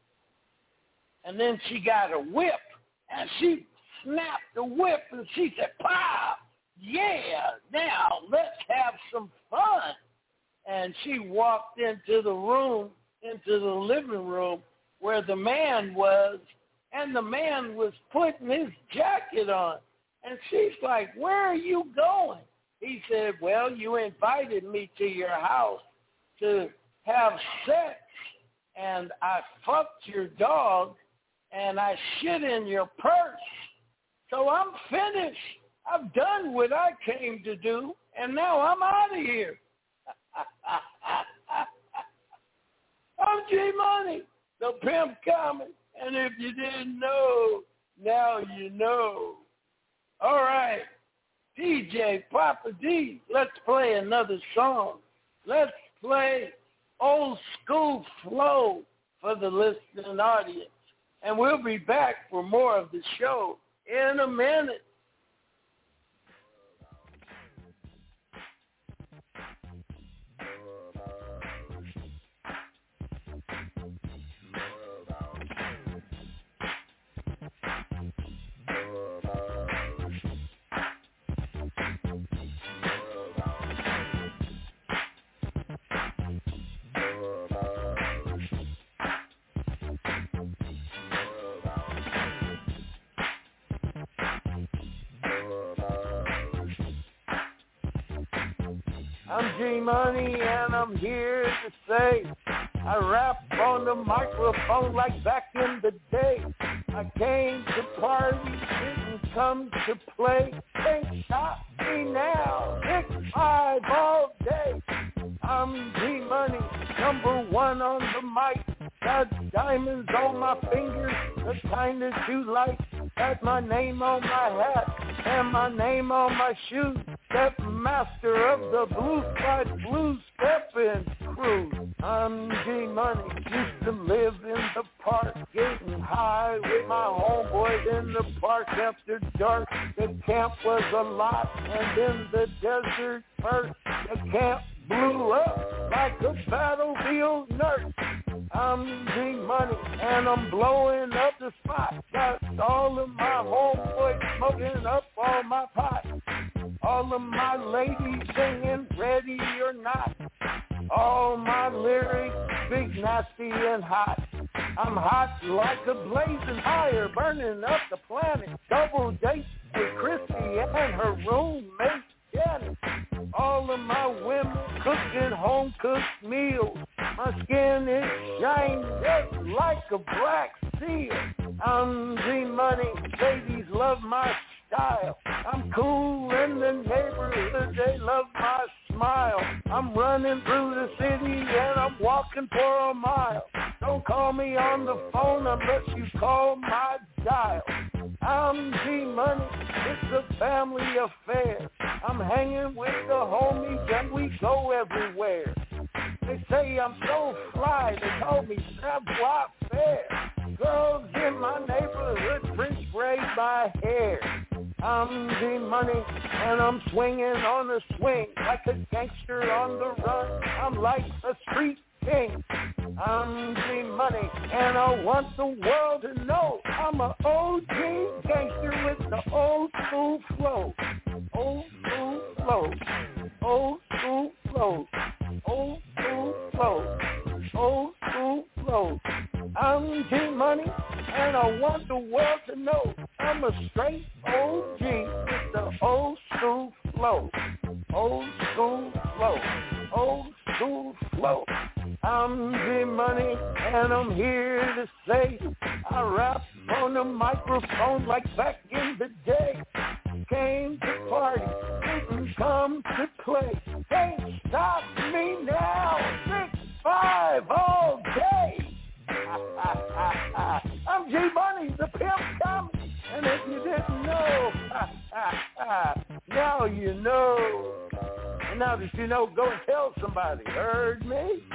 And then she got a whip, and she snapped the whip, and she said, "Pow! Yeah, now let's have some fun." And she walked into the room, into the living room where the man was, and the man was putting his jacket on. And she's like, "Where are you going?" He said, "Well, you invited me to your house to have sex, and I fucked your dog, and I shit in your purse. So I'm finished. I've done what I came to do, and now I'm out of here." I'm G-Money, the Pimp Comic, and if you didn't know, now you know. All right, DJ Papa D, let's play another song. Let's play Old School Flow for the listening audience. And we'll be back for more of the show in a minute. I'm G-Money, and I'm here to say I rap on the microphone like back in the day. I came to party, didn't come to play. Can't stop me now, 6'5" all day. I'm G-Money, number one on the mic. Got diamonds on my fingers, the kind that you like. Got my name on my hat, and my name on my shoes. Step master of the Blue Spot Blue Steppin' Crew. I'm G Money, used to live in the park, getting high with my homeboys in the park after dark. The camp was a lot, and in the desert first, the camp blew up like a battlefield nurse. I'm G Money, and I'm blowing up the spot. Got all of my homeboys smoking up all my pot. All of my ladies singing ready or not. All my lyrics big, nasty, and hot. I'm hot like a blazing fire, burning up the planet. Double dates with Christy and her roommate Janet. All of my women cooking home-cooked meals. My skin is shining just like a black seal. I'm G Money, ladies love my style. I'm cool in the neighborhood, they love my smile. I'm running through the city and I'm walking for a mile. Don't call me on the phone unless you call my dial. I'm G Money, it's a family affair. I'm hanging with the homies and we go everywhere. They say I'm so fly, they call me savoir faire. Girls in my neighborhood French braid my hair. I'm G Money and I'm swinging on the swing like a gangster on the run. I'm like a street king. I'm G Money and I want the world to know I'm an OG gangster with the old school flow. Old school flow. Old school flow. Old school flow. Old school flow. I'm G Money and I want the world to know I'm a straight OG with the old school flow. Old school flow. Old school flow. I'm G Money and I'm here to say I rap on the microphone like back in the day. Came to party, didn't come to play. Can't stop me now. 6'5" all day. I'm G Money, the pimp comic. And if you didn't know, now you know. And now that you know, go and tell somebody. Heard me?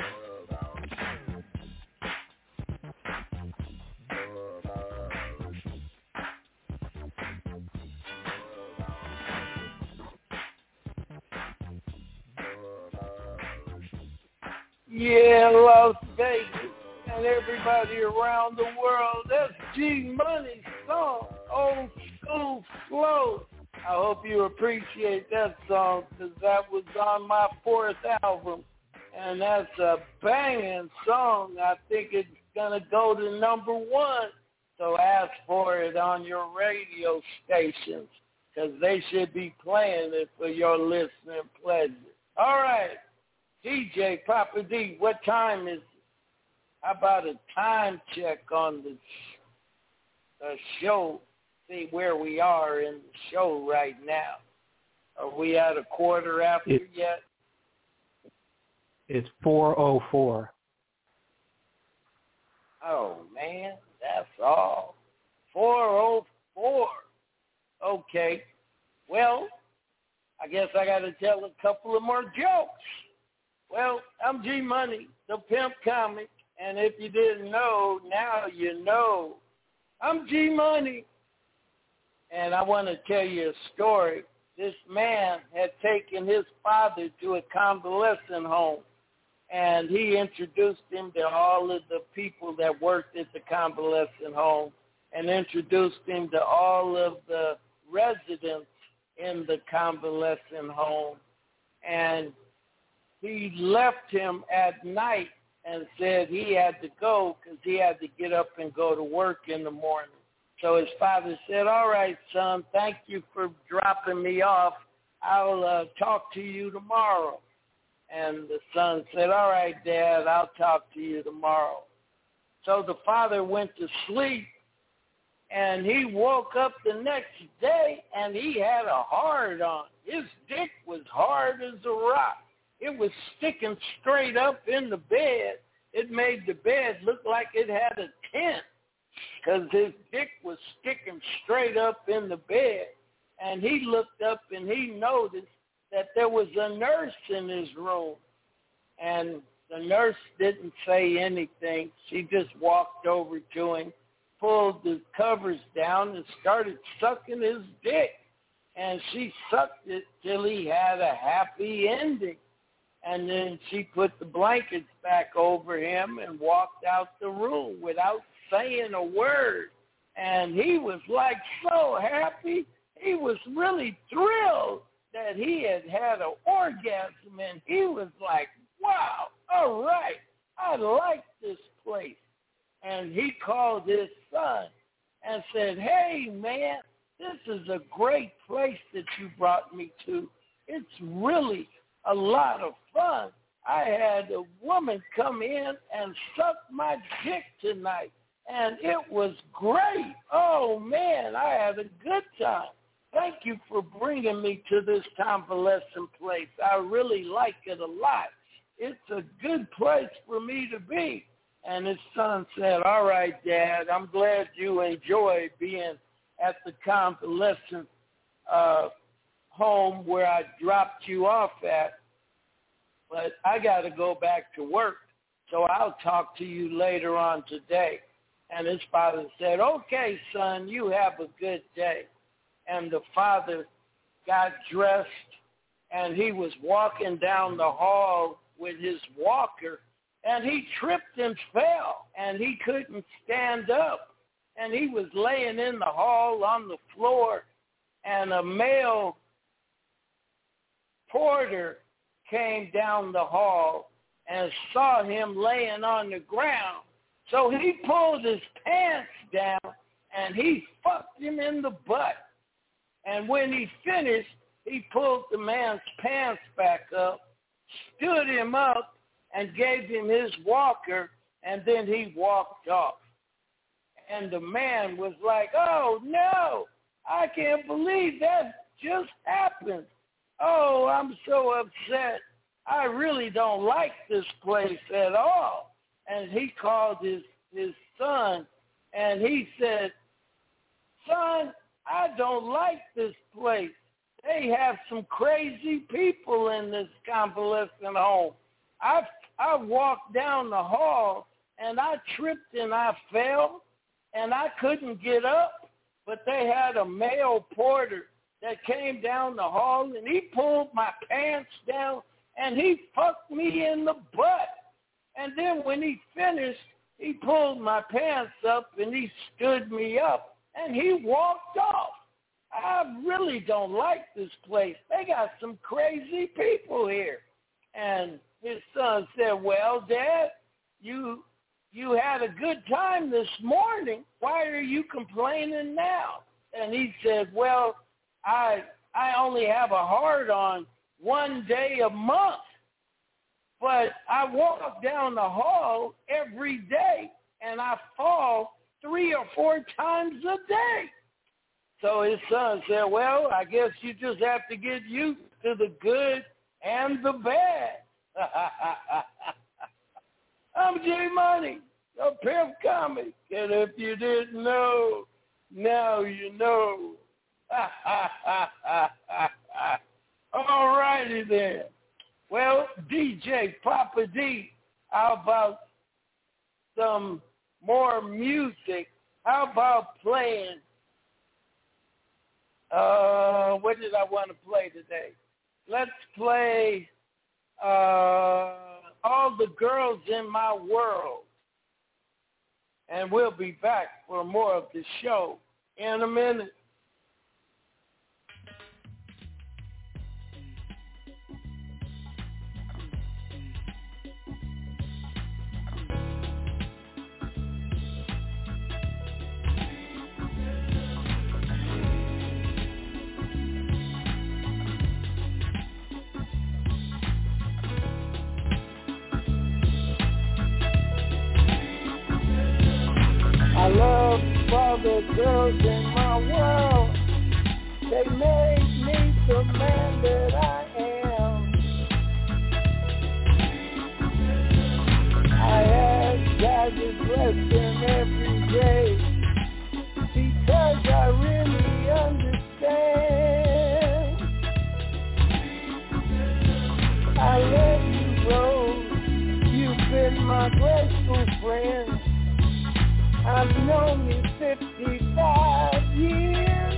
Yeah, Las Vegas and everybody around the world, that's G Money's song, Old School Flow. I hope you appreciate that song because that was on my 4th album, and that's a banging song. I think it's going to go to #1, so ask for it on your radio stations because they should be playing it for your listening pleasure. All right. DJ Papa D, what time is it? How about a time check on the show? See where we are in the show right now. Are we at a quarter after yet? It's 4:04. Oh, man, that's all. 4:04. Okay. Well, I guess I got to tell a couple of more jokes. Well, I'm G Money, the pimp comic, and if you didn't know, now you know. I'm G Money, and I want to tell you a story. This man had taken his father to a convalescent home, and he introduced him to all of the people that worked at the convalescent home and introduced him to all of the residents in the convalescent home. And he left him at night and said he had to go because he had to get up and go to work in the morning. So his father said, all right, son, thank you for dropping me off. I'll talk to you tomorrow. And the son said, all right, Dad, I'll talk to you tomorrow. So the father went to sleep, and he woke up the next day, and he had a hard on. His dick was hard as a rock. It was sticking straight up in the bed. It made the bed look like it had a tent because his dick was sticking straight up in the bed. and he looked up and he noticed that there was a nurse in his room. And the nurse didn't say anything. She just walked over to him, pulled the covers down, and started sucking his dick. And she sucked it till he had a happy ending. And then she put the blankets back over him and walked out the room without saying a word. And he was like so happy. He was really thrilled that he had had an orgasm. And he was like, wow, all right, I like this place. And he called his son and said, hey, man, this is a great place that you brought me to. It's really a lot of fun. I had a woman come in and suck my dick tonight, and it was great. Oh, man, I had a good time. Thank you for bringing me to this convalescent place. I really like it a lot. It's a good place for me to be. And his son said, all right, Dad, I'm glad you enjoy being at the convalescent home where I dropped you off at, but I got to go back to work, so I'll talk to you later on today. And his father said, okay, son, you have a good day. And the father got dressed, and he was walking down the hall with his walker, and he tripped and fell, and he couldn't stand up. And he was laying in the hall on the floor, and a male porter came down the hall and saw him laying on the ground. So he pulled his pants down, and he fucked him in the butt. And when he finished, he pulled the man's pants back up, stood him up, and gave him his walker, and then he walked off. And the man was like, oh, no, I can't believe that just happened. Oh, I'm so upset. I really don't like this place at all. And he called his son, and he said, son, I don't like this place. They have some crazy people in this convalescent home. I walked down the hall, and I tripped and I fell, and I couldn't get up, but they had a male porter that came down the hall, and he pulled my pants down, and he fucked me in the butt. And then when he finished, he pulled my pants up, and he stood me up, and he walked off. I really don't like this place. They got some crazy people here. And his son said, well, Dad, you had a good time this morning. Why are you complaining now? And he said, well, I only have a hard-on one day a month, but I walk down the hall every day, and I fall 3 or 4 times a day. So his son said, well, I guess you just have to get used to the good and the bad. I'm J Money, a pimp comic, and if you didn't know, now you know. All righty then. Well, DJ Papa D, how about some more music? How about playing, what did I want to play today? Let's play All the Girls in My World. And we'll be back for more of the show in a minute. I love all the girls in my world. They made me the man that I am. I ask God to bless them every day because I really understand. I've known you 55 years.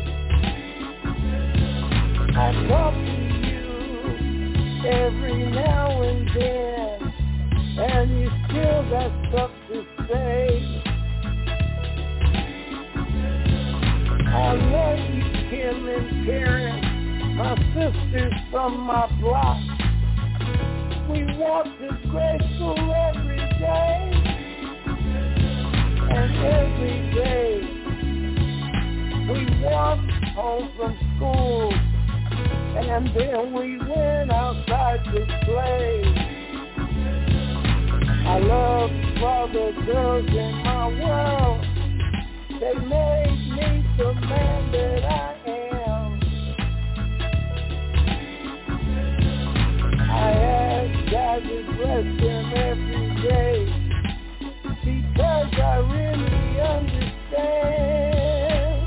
I talk to you every now and then, and you still got stuff to say. I love you, Kim and Karen, my sisters from my block. We walk to grade school every day, and every day we walk home from school, and then we went outside to play. I love all the girls in my world. They made me the man that I am. I ask God to bless them every day, because I really understand.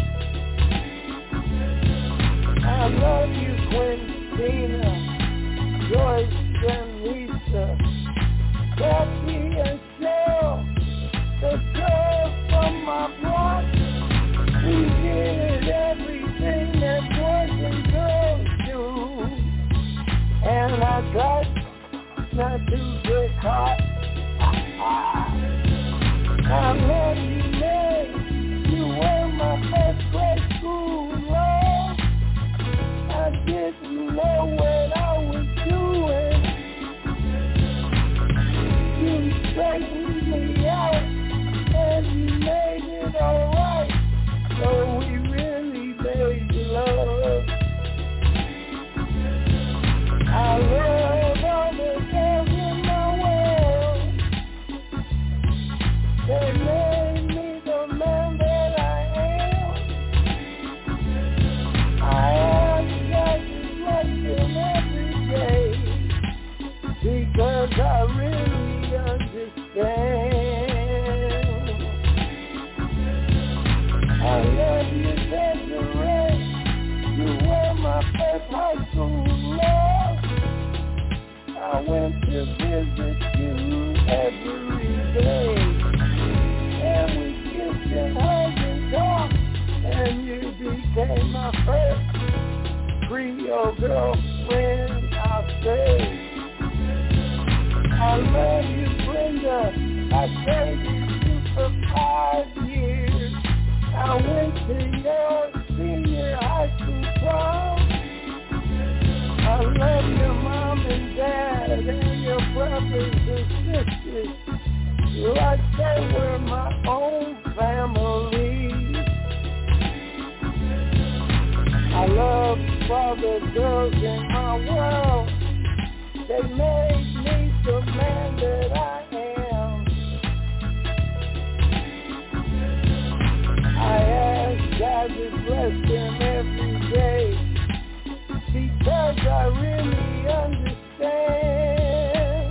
I love you, Quintina, Joyce and Lisa, Kathy and Cheryl, the girls from my block. We did everything that boys and girls do, and I tried not to get caught. I love you, May. You were my first grade school love. I didn't know what I was doing. You straightened me out, and you made it alright. So we really made love. I love all the girls in my world. They made me the man that I am. I ask God to bless them every day, because I really understand. I love you, Desiree. You were my first high school love. I went to visit you every day, and we kissed and hugged and talked, and you became my first Creole girlfriend, I'll say. I love you, Brenda. I dated you for 5 years. I went to your senior high school prom. I love your mom and dad and your brothers and sisters, like they were my own family. I love all the girls in my world. They made me the man that I am. I ask God to bless them every day, because I really understand.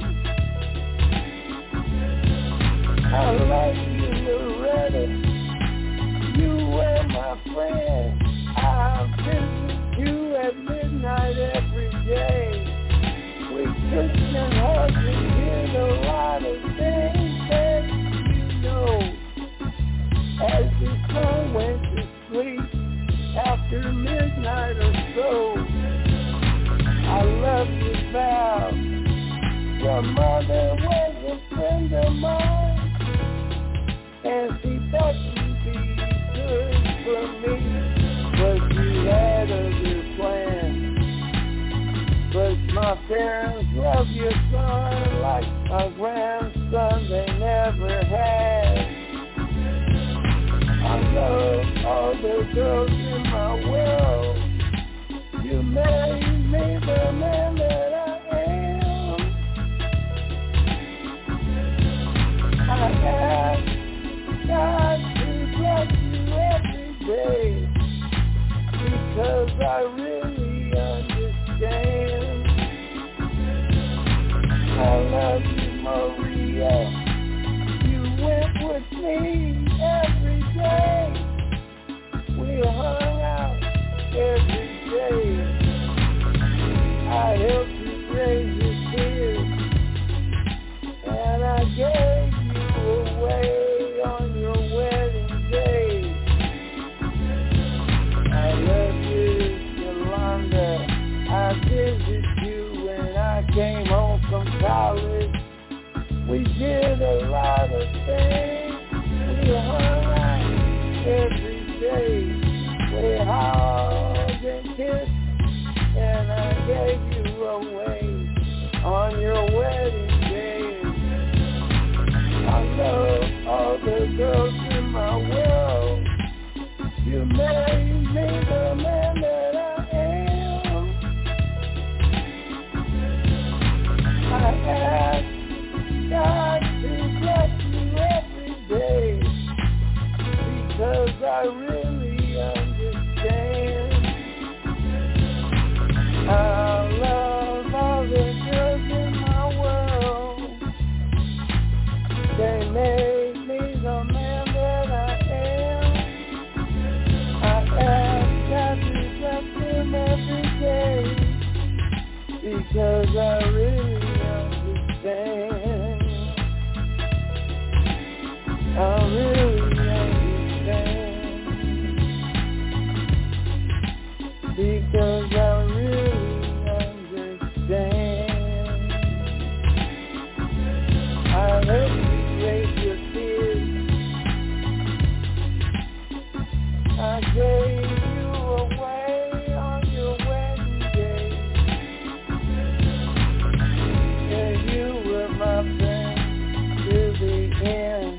I like you, Loretta. You were my friend. I visit you at midnight every day. We kissed and hugged and did a lot of things that you know. As the sun went to sleep after midnight or so, I love you, Val. Your mother was a friend of mine, and she thought you'd be good for me, but you had other plans. But my parents love your son like a grandson they never had. I love all the girls in my world. You made me the man that I am. I ask God to bless you every day, because I really understand. I love you, Maria. You went with me every day. We hung I really understand. I love all the girls in my world. They make me the man that I am. I ask God to bless them every day, because I really understand. I really understand. Because I really understand. I help you raise your kids. I gave you away on your wedding day. And you were my friend to the end.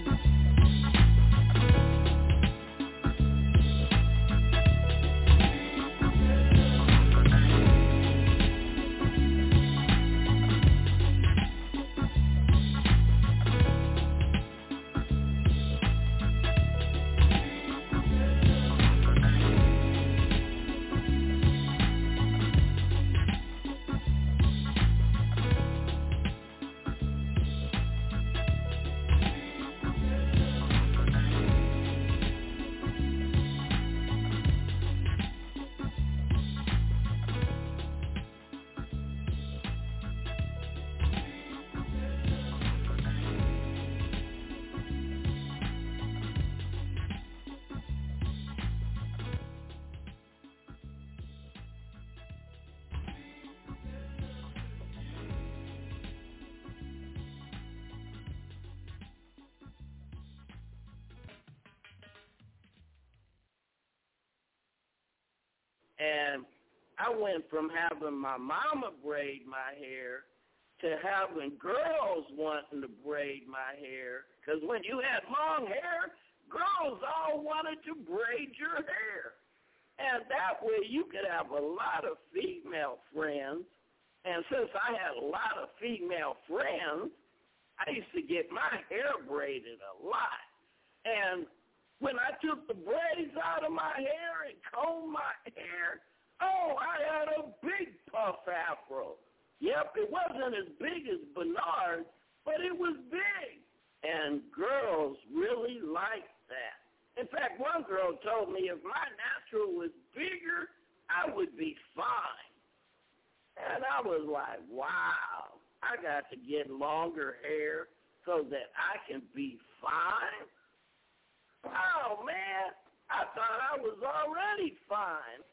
And I went from having my mama braid my hair to having girls wanting to braid my hair. Because when you had long hair, girls all wanted to braid your hair. And that way you could have a lot of female friends. And since I had a lot of female friends, I used to get my hair braided a lot. And when I took the braids out of my hair and combed my hair, oh, I had a big puff afro. Yep, it wasn't as big as Bernard, but it was big. And girls really liked that. In fact, one girl told me if my natural was bigger, I would be fine. And I was like, wow, I got to get longer hair so that I can be fine? Oh, man, I thought I was already fine.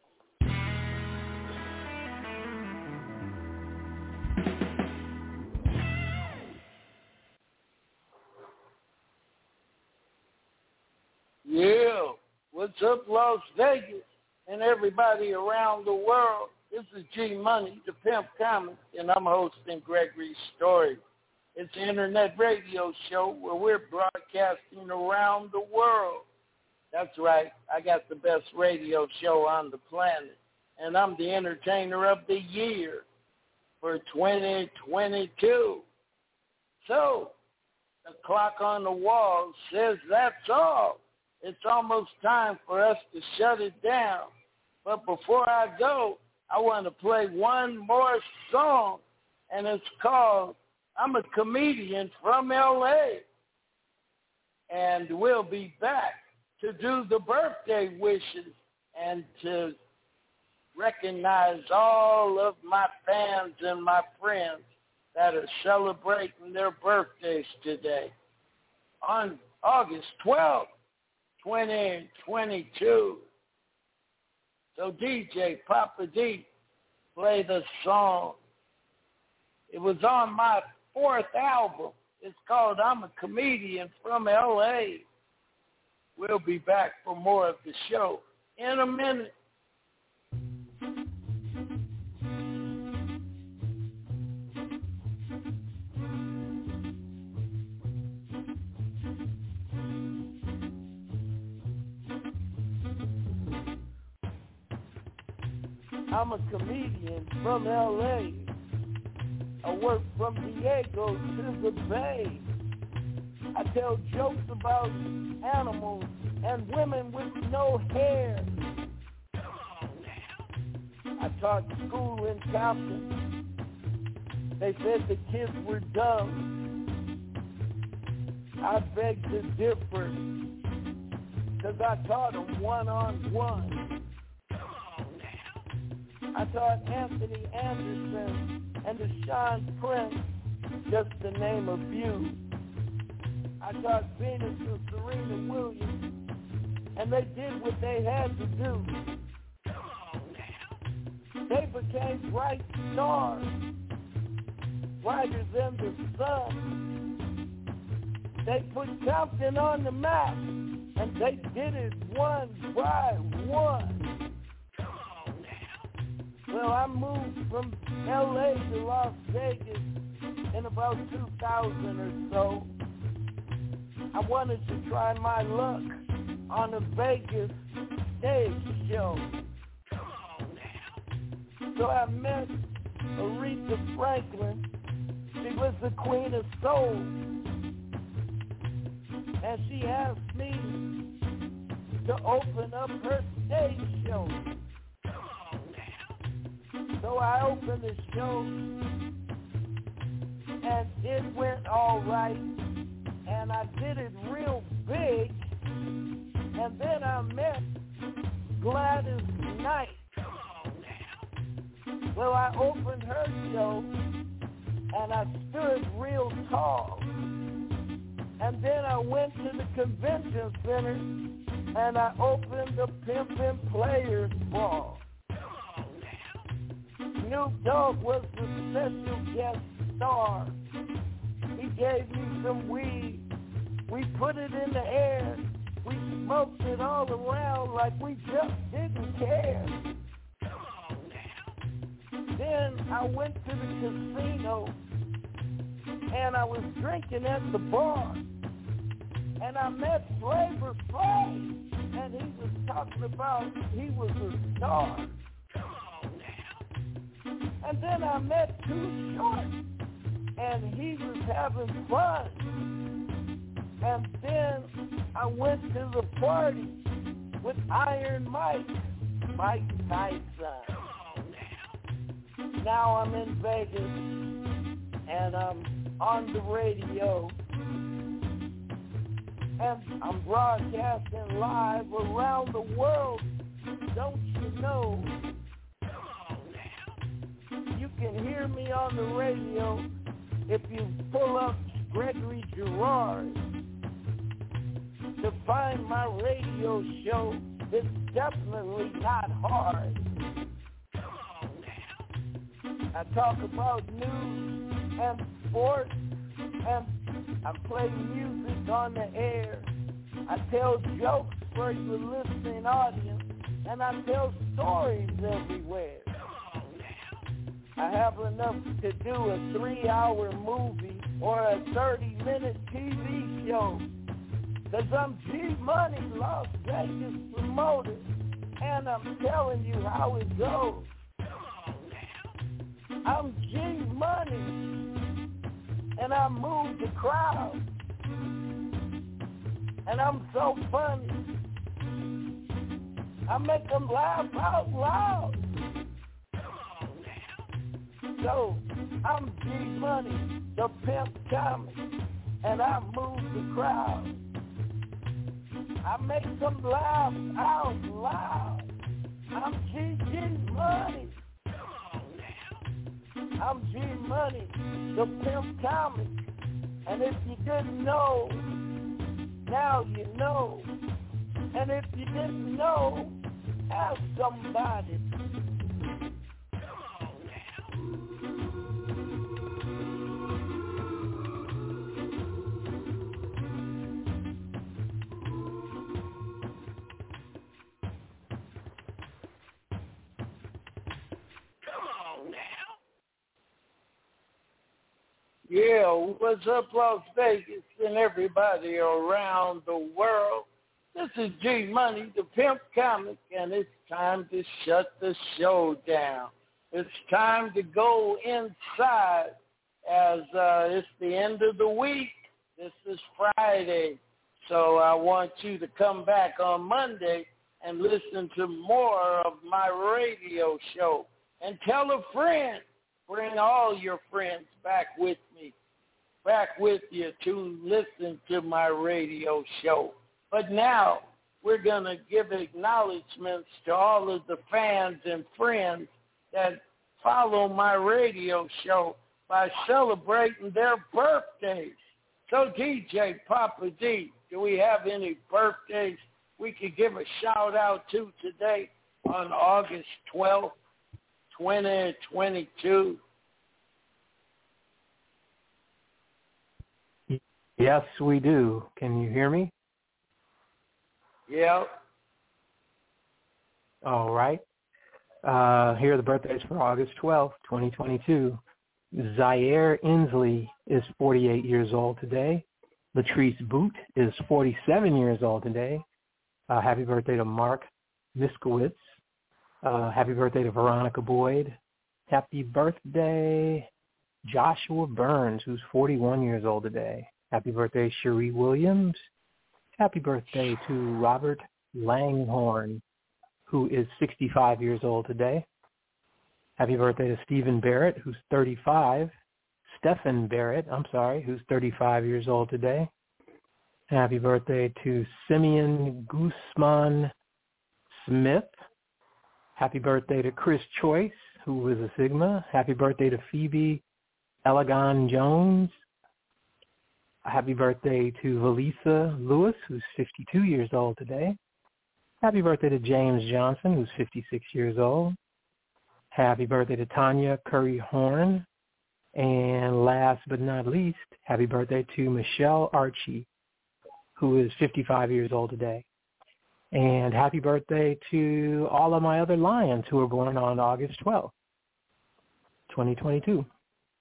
Yeah, what's up, Las Vegas, and everybody around the world? This is G Money, the Pimp Comic, and I'm hosting Gregory Story. It's an internet radio show where we're broadcasting around the world. That's right, I got the best radio show on the planet, and I'm the entertainer of the year for 2022. So, the clock on the wall says that's all. It's almost time for us to shut it down. But before I go, I want to play one more song, and it's called I'm a Comedian from L.A. And we'll be back to do the birthday wishes and to recognize all of my fans and my friends that are celebrating their birthdays today. On August 12th, 2022. So DJ Papa D, play the song. It was on my 4th album. It's called I'm a Comedian from L.A. We'll be back for more of the show in a minute. I'm a comedian from L.A. I work from Diego to the Bay. I tell jokes about animals and women with no hair. I taught school in Compton. They said the kids were dumb. I beg to differ, because I taught them one-on-one. I taught Anthony Anderson and Deshaun Prince, just to name a few. I taught Venus and Serena Williams, and they did what they had to do. They became bright stars, brighter than the sun. They put Compton on the map, and they did it one by one. Well, I moved from L.A. to Las Vegas in about 2000 or so. I wanted to try my luck on a Vegas stage show. So I met Aretha Franklin. She was the queen of soul. And she asked me to open up her stage show. So I opened the show, and it went all right, and I did it real big, and then I met Gladys Knight. Well, I opened her show, and I stood real tall, and then I went to the convention center, and I opened the Pimpin' Players Ball. Snoop Dogg was the special guest star. He gave me some weed. We put it in the air. We smoked it all around like we just didn't care. Then I went to the casino, and I was drinking at the bar, and I met Flavor Flav, and he was talking about he was a star. And then I met Too Short, and he was having fun. And then I went to the party with Iron Mike Tyson. Now I'm in Vegas, and I'm on the radio, and I'm broadcasting live around the world. Don't you know? You can hear me on the radio if you pull up Gregory Girard. To find my radio show, it's definitely not hard. I talk about news and sports, and I play music on the air. I tell jokes for the listening audience, and I tell stories everywhere. I have enough to do a 3-hour movie or a 30-minute TV show, because I'm G-Money, Las Vegas promoter, and I'm telling you how it goes. I'm G-Money, and I move the crowd, and I'm so funny. I make them laugh out loud. So, I'm G-Money, the pimp comic, and I move the crowd. I make them laugh out loud. I'm G-Money. I'm G-Money, the pimp comic. And if you didn't know, now you know. And if you didn't know, ask somebody. Yeah, what's up, Las Vegas, and everybody around the world? This is G-Money, the pimp comic, and it's time to shut the show down. It's time to go inside as it's the end of the week. This is Friday, So I want you to come back on Monday and listen to more of my radio show. And tell a friend, bring all your friends back with me, back with you to listen to my radio show. But now we're going to give acknowledgments to all of the fans and friends that follow my radio show by celebrating their birthdays. So DJ Papa D, do we have any birthdays we could give a shout out to today on August 12th, 2022? Yes, we do. Can you hear me? Yeah. All right. Here are the birthdays for August 12th, 2022. Zaire Inslee is 48 years old today. Latrice Boot is 47 years old today. Happy birthday to Mark Miskowitz. Happy birthday to Veronica Boyd. Happy birthday, Joshua Burns, who's 41 years old today. Happy birthday, Cherie Williams. Happy birthday to Robert Langhorn, who is 65 years old today. Happy birthday to Stephen Barrett, who's 35. Stephen Barrett, who's 35 years old today. Happy birthday to Simeon Guzman Smith. Happy birthday to Chris Choice, who was a Sigma. Happy birthday to Phoebe Elegant Jones. Happy birthday to Valisa Lewis, who's 52 years old today. Happy birthday to James Johnson, who's 56 years old. Happy birthday to Tanya Curry Horn. And last but not least, happy birthday to Michelle Archie, who is 55 years old today. And happy birthday to all of my other Lions who were born on August 12th, 2022.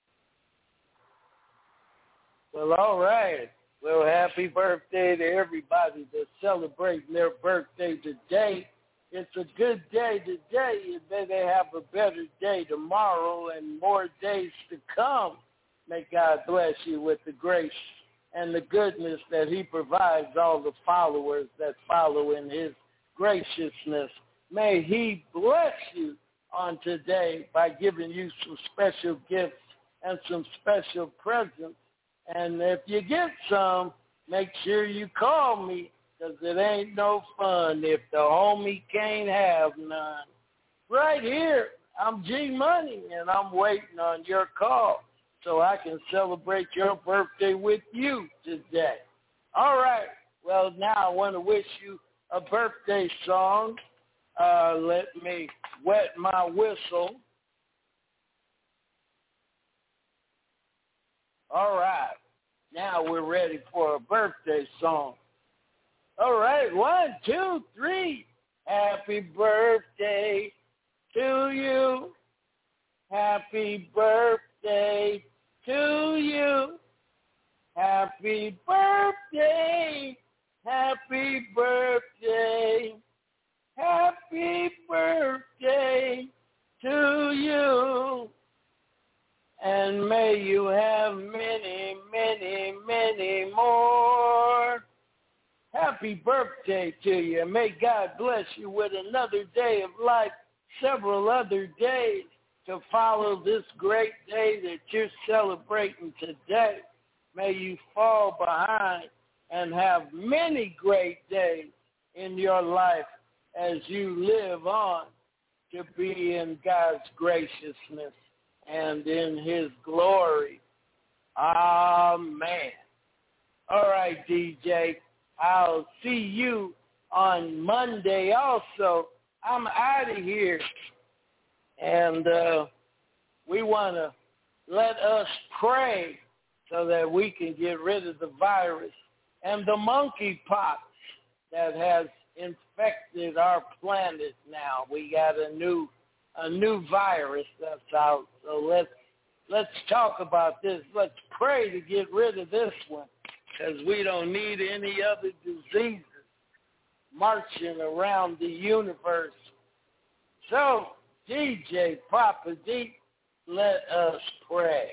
Well, all right. Well, happy birthday to everybody that's celebrating their birthday today. It's a good day today. You better have a better day tomorrow and more days to come. May God bless you with the grace and the goodness that he provides all the followers that follow in his graciousness. May he bless you on today by giving you some special gifts and some special presents. And if you get some, make sure you call me, because it ain't no fun if the homie can't have none. Right here, I'm G Money, and I'm waiting on your call so I can celebrate your birthday with you today. All right. Well, now I want to wish you a birthday song. Let me wet my whistle. All right. Now we're ready for a birthday song. All right. 1, 2, 3. Happy birthday to you. Happy birthday to you. Happy birthday. Happy birthday. Happy birthday to you. And may you have many, many, many more. Happy birthday to you. May God bless you with another day of life, several other days to follow this great day that you're celebrating today. May you fall behind and have many great days in your life as you live on to be in God's graciousness and in his glory. Amen. All right, DJ. I'll see you on Monday also. I'm out of here. And we want to let us pray so that we can get rid of the virus and the monkeypox that has infected our planet now. We got a new virus that's out. So let's talk about this. Let's pray to get rid of this one, because we don't need any other diseases marching around the universe. So, DJ Papa D, let us pray.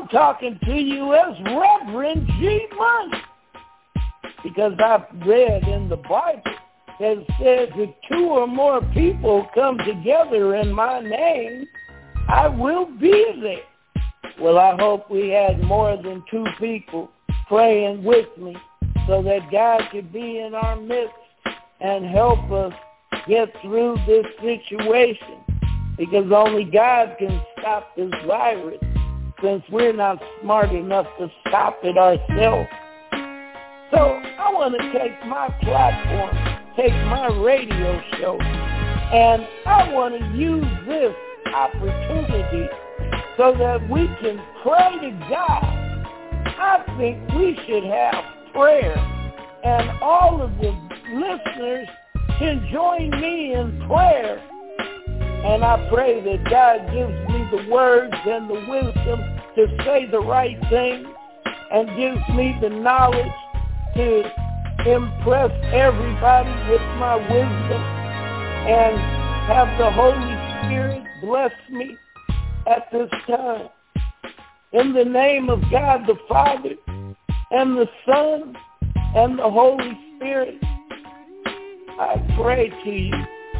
I'm talking to you as Reverend G Money, because I've read in the Bible that it says if 2 or more people come together in my name, I will be there. Well, I hope we had more than 2 people praying with me so that God could be in our midst and help us get through this situation, because only God can stop this virus, since we're not smart enough to stop it ourselves. So I want to take my platform, take my radio show, and I want to use this opportunity so that we can pray to God. I think we should have prayer, and all of the listeners can join me in prayer. And I pray that God gives me the words and the wisdom to say the right thing, and gives me the knowledge to impress everybody with my wisdom, and have the Holy Spirit bless me at this time. In the name of God the Father and the Son and the Holy Spirit, I pray to you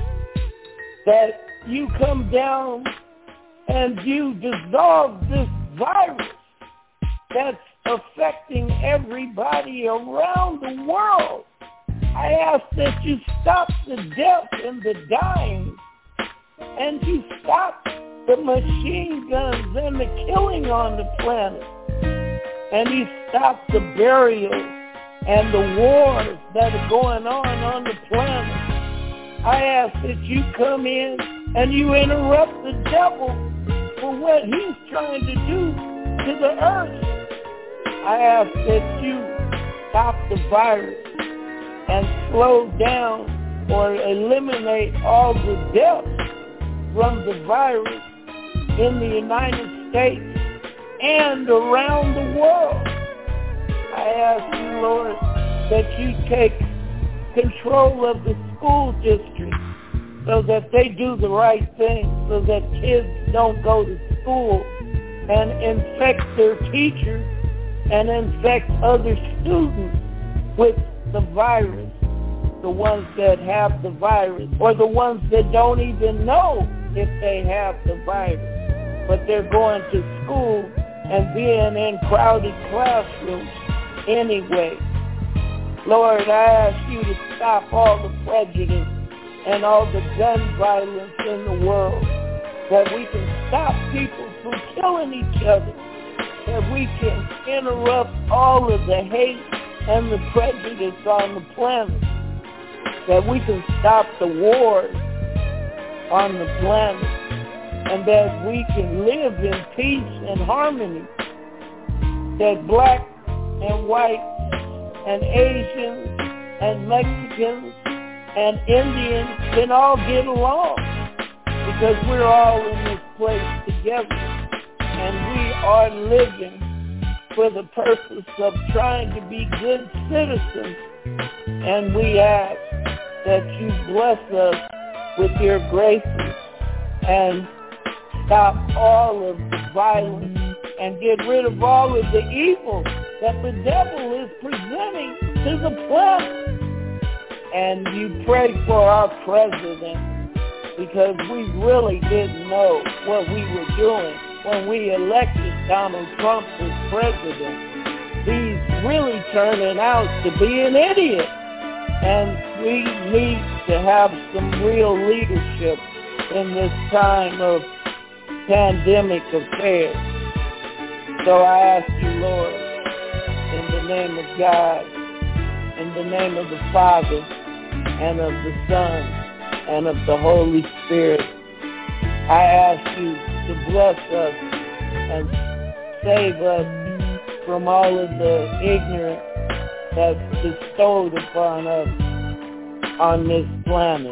that you come down and you dissolve this virus that's affecting everybody around the world. I ask that you stop the death and the dying, and you stop the machine guns and the killing on the planet, and you stop the burials and the wars that are going on the planet. I ask that you come in and you interrupt the devil for what he's trying to do to the earth. I ask that you stop the virus and slow down or eliminate all the deaths from the virus in the United States and around the world. I ask you, Lord, that you take control of the school district so that they do the right thing, so that kids don't go to school and infect their teachers and infect other students with the virus, the ones that have the virus, or the ones that don't even know if they have the virus, but they're going to school and being in crowded classrooms anyway. Lord, I ask you to stop all the prejudice and all the gun violence in the world, that we can stop people from killing each other, that we can interrupt all of the hate and the prejudice on the planet, that we can stop the wars on the planet, and that we can live in peace and harmony, that black and white and Asians and Mexicans and Indians can all get along, because we're all in this place together, and we are living for the purpose of trying to be good citizens. And we ask that you bless us with your graces and stop all of the violence and get rid of all of the evil that the devil is presenting to the planet. And you pray for our president, because we really didn't know what we were doing when we elected Donald Trump as president. He's really turning out to be an idiot. And we need to have some real leadership in this time of pandemic affairs. So I ask you, Lord, in the name of God, in the name of the Father, and of the Son, and of the Holy Spirit, I ask you to bless us and save us from all of the ignorance that's bestowed upon us on this planet.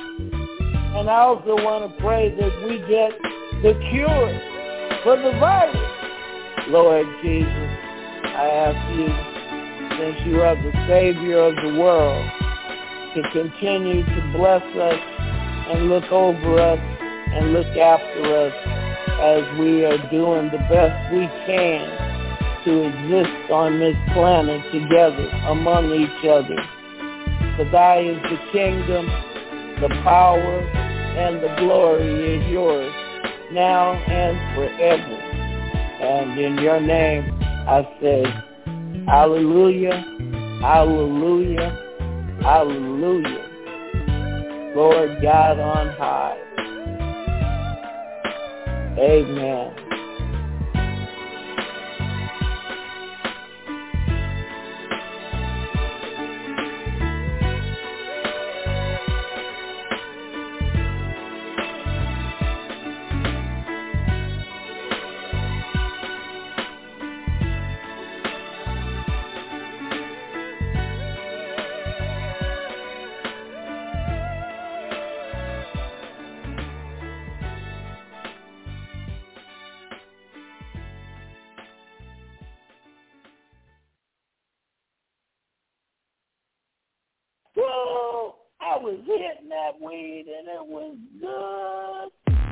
And I also want to pray that we get the cure for the virus. Lord Jesus, I ask you, since you are the Savior of the world, to continue to bless us and look over us and look after us as we are doing the best we can to exist on this planet together among each other. For thy is the kingdom, the power, and the glory is yours, now and forever. And in your name I say, hallelujah, hallelujah, hallelujah. Lord God on high. Amen. Whoa, I was hitting that weed and it was good.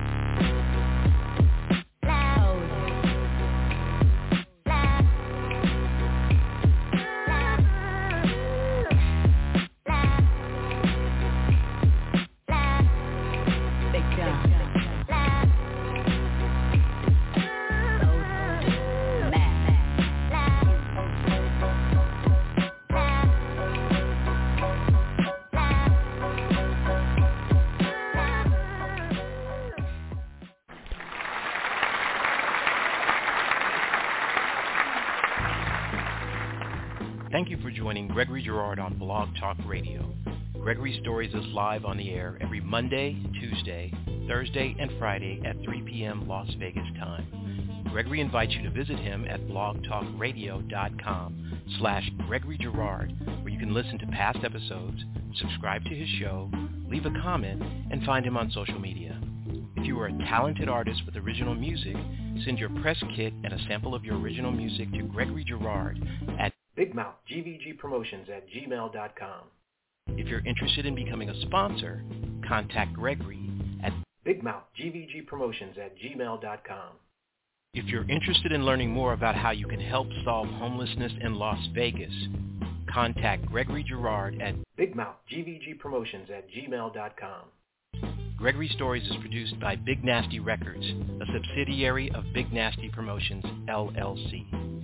Thank you for joining Gregory Girard on Blog Talk Radio. Gregory Stories is live on the air every Monday, Tuesday, Thursday, and Friday at 3 p.m. Las Vegas time. Gregory invites you to visit him at blogtalkradio.com/Gregory Girard, where you can listen to past episodes, subscribe to his show, leave a comment, and find him on social media. If you are a talented artist with original music, send your press kit and a sample of your original music to Gregory Girard at BigMouthGVGPromotions@gmail.com. If you're interested in becoming a sponsor, contact Gregory at BigMouthGVGPromotions@gmail.com. If you're interested in learning more about how you can help solve homelessness in Las Vegas, contact Gregory Girard at BigMouthGVGPromotions@gmail.com. Gregory Stories is produced by Big Nasty Records, a subsidiary of Big Nasty Promotions, LLC.